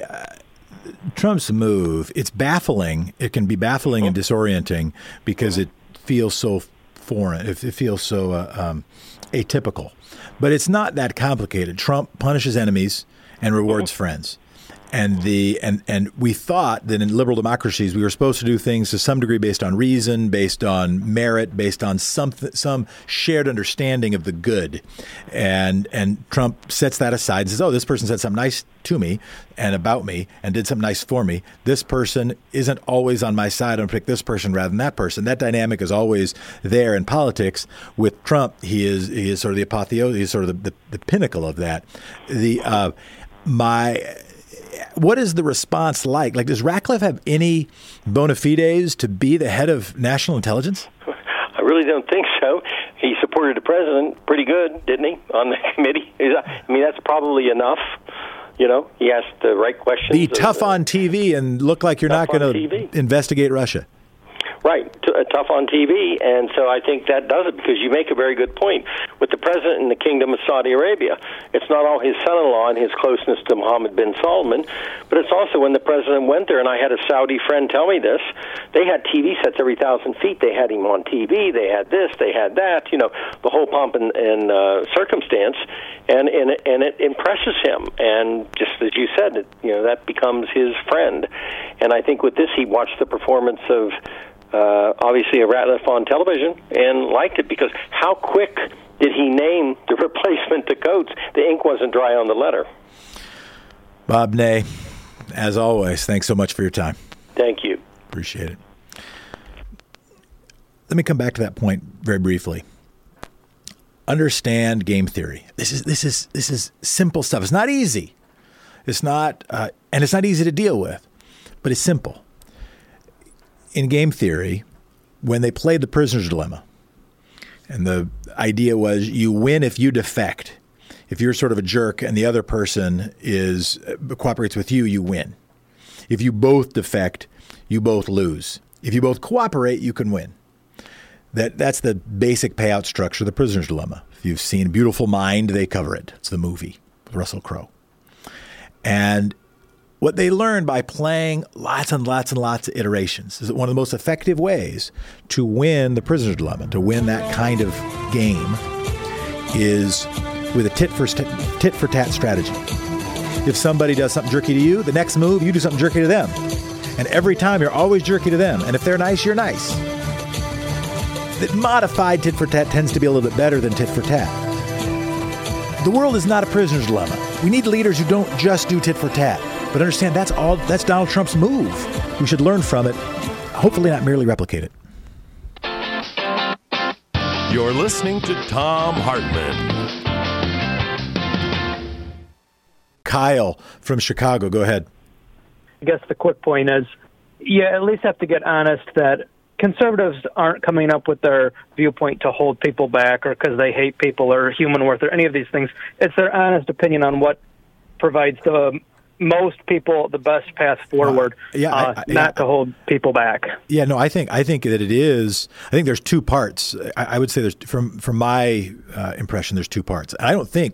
Trump's move, it's baffling. It can be baffling and disorienting because it feels so foreign. It feels so atypical. But it's not that complicated. Trump punishes enemies and rewards friends. And we thought that in liberal democracies we were supposed to do things to some degree based on reason, based on merit, based on some shared understanding of the good. And Trump sets that aside and says, "Oh, this person said something nice to me and about me and did something nice for me. This person isn't always on my side. I'm going to pick this person rather than that person." That dynamic is always there in politics. With Trump, he is sort of the apotheosis. He's sort of the pinnacle of that. What is the response like? Like, does Ratcliffe have any bona fides to be the head of national intelligence? I really don't think so. He supported the president pretty good, didn't he, on the committee? That's probably enough. He asked the right questions. Be tough on TV and look like you're not going to investigate Russia. Right, tough on TV, and so I think that does it because you make a very good point. With the president in the Kingdom of Saudi Arabia, it's not all his son-in-law and his closeness to Mohammed bin Salman, but it's also when the president went there, and I had a Saudi friend tell me this, they had TV sets every 1,000 feet. They had him on TV, they had this, they had that, the whole pomp and circumstance, and it impresses him, and just as you said, that becomes his friend. And I think with this, he watched the performance of obviously a Ratliff on television and liked it because how quick did he name the replacement to Coats? The ink wasn't dry on the letter. Bob Ney, as always, thanks so much for your time. Thank you. Appreciate it. Let me come back to that point very briefly. Understand game theory. This is simple stuff. It's not easy. It's not, and it's not easy to deal with, but it's simple. In game theory, when they played the prisoner's dilemma, And the idea was you win if you defect. If you're sort of a jerk and the other person cooperates with you, you win. If you both defect, you both lose. If you both cooperate, you can win. That's the basic payout structure of The Prisoner's Dilemma. If you've seen Beautiful Mind, they cover it. It's the movie with Russell Crowe. And what they learned by playing lots and lots and lots of iterations is that one of the most effective ways to win The Prisoner's Dilemma, to win that kind of game, is with a tit-for-tat strategy. If somebody does something jerky to you, the next move, you do something jerky to them. And every time, you're always jerky to them. And if they're nice, you're nice. The modified tit-for-tat tends to be a little bit better than tit-for-tat. The world is not a prisoner's dilemma. We need leaders who don't just do tit-for-tat. But understand, that's Donald Trump's move. We should learn from it, hopefully not merely replicate it. You're listening to Thom Hartmann. Kyle from Chicago, go ahead. I guess the quick point is, you at least have to get honest that conservatives aren't coming up with their viewpoint to hold people back or because they hate people or human worth or any of these things. It's their honest opinion on what provides the most people the best path forward, not to hold people back. Yeah, no, I think that it is. I think there's two parts. I would say there's from my impression, there's two parts. And I don't think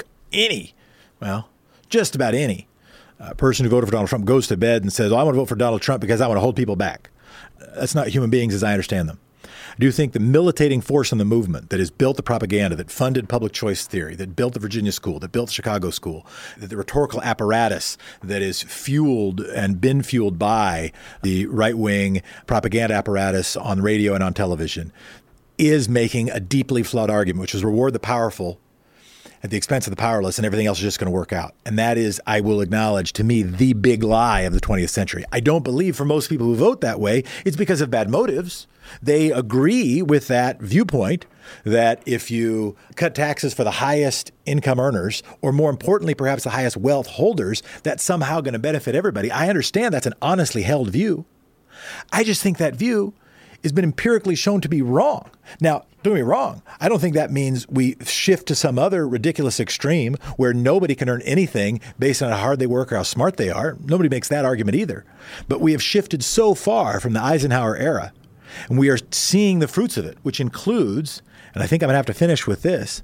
just about any person who voted for Donald Trump goes to bed and says, I want to vote for Donald Trump because I want to hold people back. That's not human beings as I understand them. I do think the militating force in the movement that has built the propaganda, that funded public choice theory, that built the Virginia school, that built the Chicago school, that the rhetorical apparatus that is fueled and been fueled by the right-wing propaganda apparatus on radio and on television is making a deeply flawed argument, which is reward the powerful at the expense of the powerless, and everything else is just going to work out. And that is, I will acknowledge, to me, the big lie of the 20th century. I don't believe for most people who vote that way, it's because of bad motives. They agree with that viewpoint that if you cut taxes for the highest income earners, or more importantly, perhaps the highest wealth holders, that's somehow going to benefit everybody. I understand that's an honestly held view. I just think that view has been empirically shown to be wrong. Now, don't get me wrong. I don't think that means we shift to some other ridiculous extreme where nobody can earn anything based on how hard they work or how smart they are. Nobody makes that argument either. But we have shifted so far from the Eisenhower era, and we are seeing the fruits of it, which includes, and I think I'm going to have to finish with this,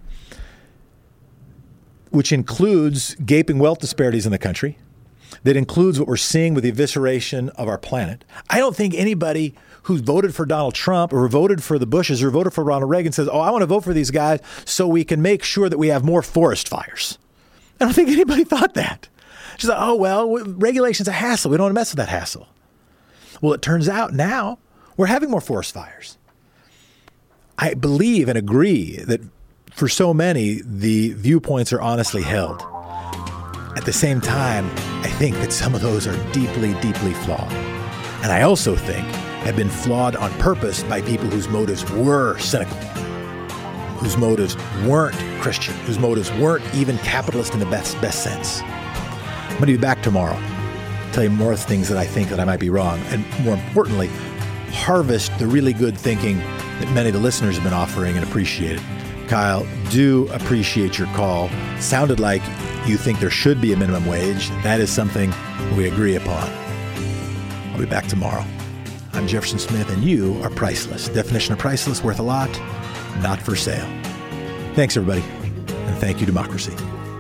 which includes gaping wealth disparities in the country, that includes what we're seeing with the evisceration of our planet. I don't think anybody who voted for Donald Trump or voted for the Bushes or voted for Ronald Reagan says, I want to vote for these guys so we can make sure that we have more forest fires. I don't think anybody thought that. She's like, regulation's a hassle. We don't want to mess with that hassle. Well, it turns out now we're having more forest fires. I believe and agree that for so many, the viewpoints are honestly held. At the same time, I think that some of those are deeply, deeply flawed. And I also think have been flawed on purpose by people whose motives were cynical, whose motives weren't Christian, whose motives weren't even capitalist in the best sense. I'm going to be back tomorrow, tell you more things that I think that I might be wrong, and more importantly, harvest the really good thinking that many of the listeners have been offering and appreciate it. Kyle, do appreciate your call. Sounded like you think there should be a minimum wage. That is something we agree upon. I'll be back tomorrow. I'm Jefferson Smith, and you are priceless. Definition of priceless, worth a lot, not for sale. Thanks, everybody, and thank you, democracy.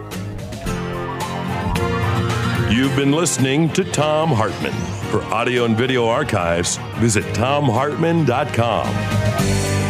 You've been listening to Thom Hartmann. For audio and video archives, visit thomhartmann.com.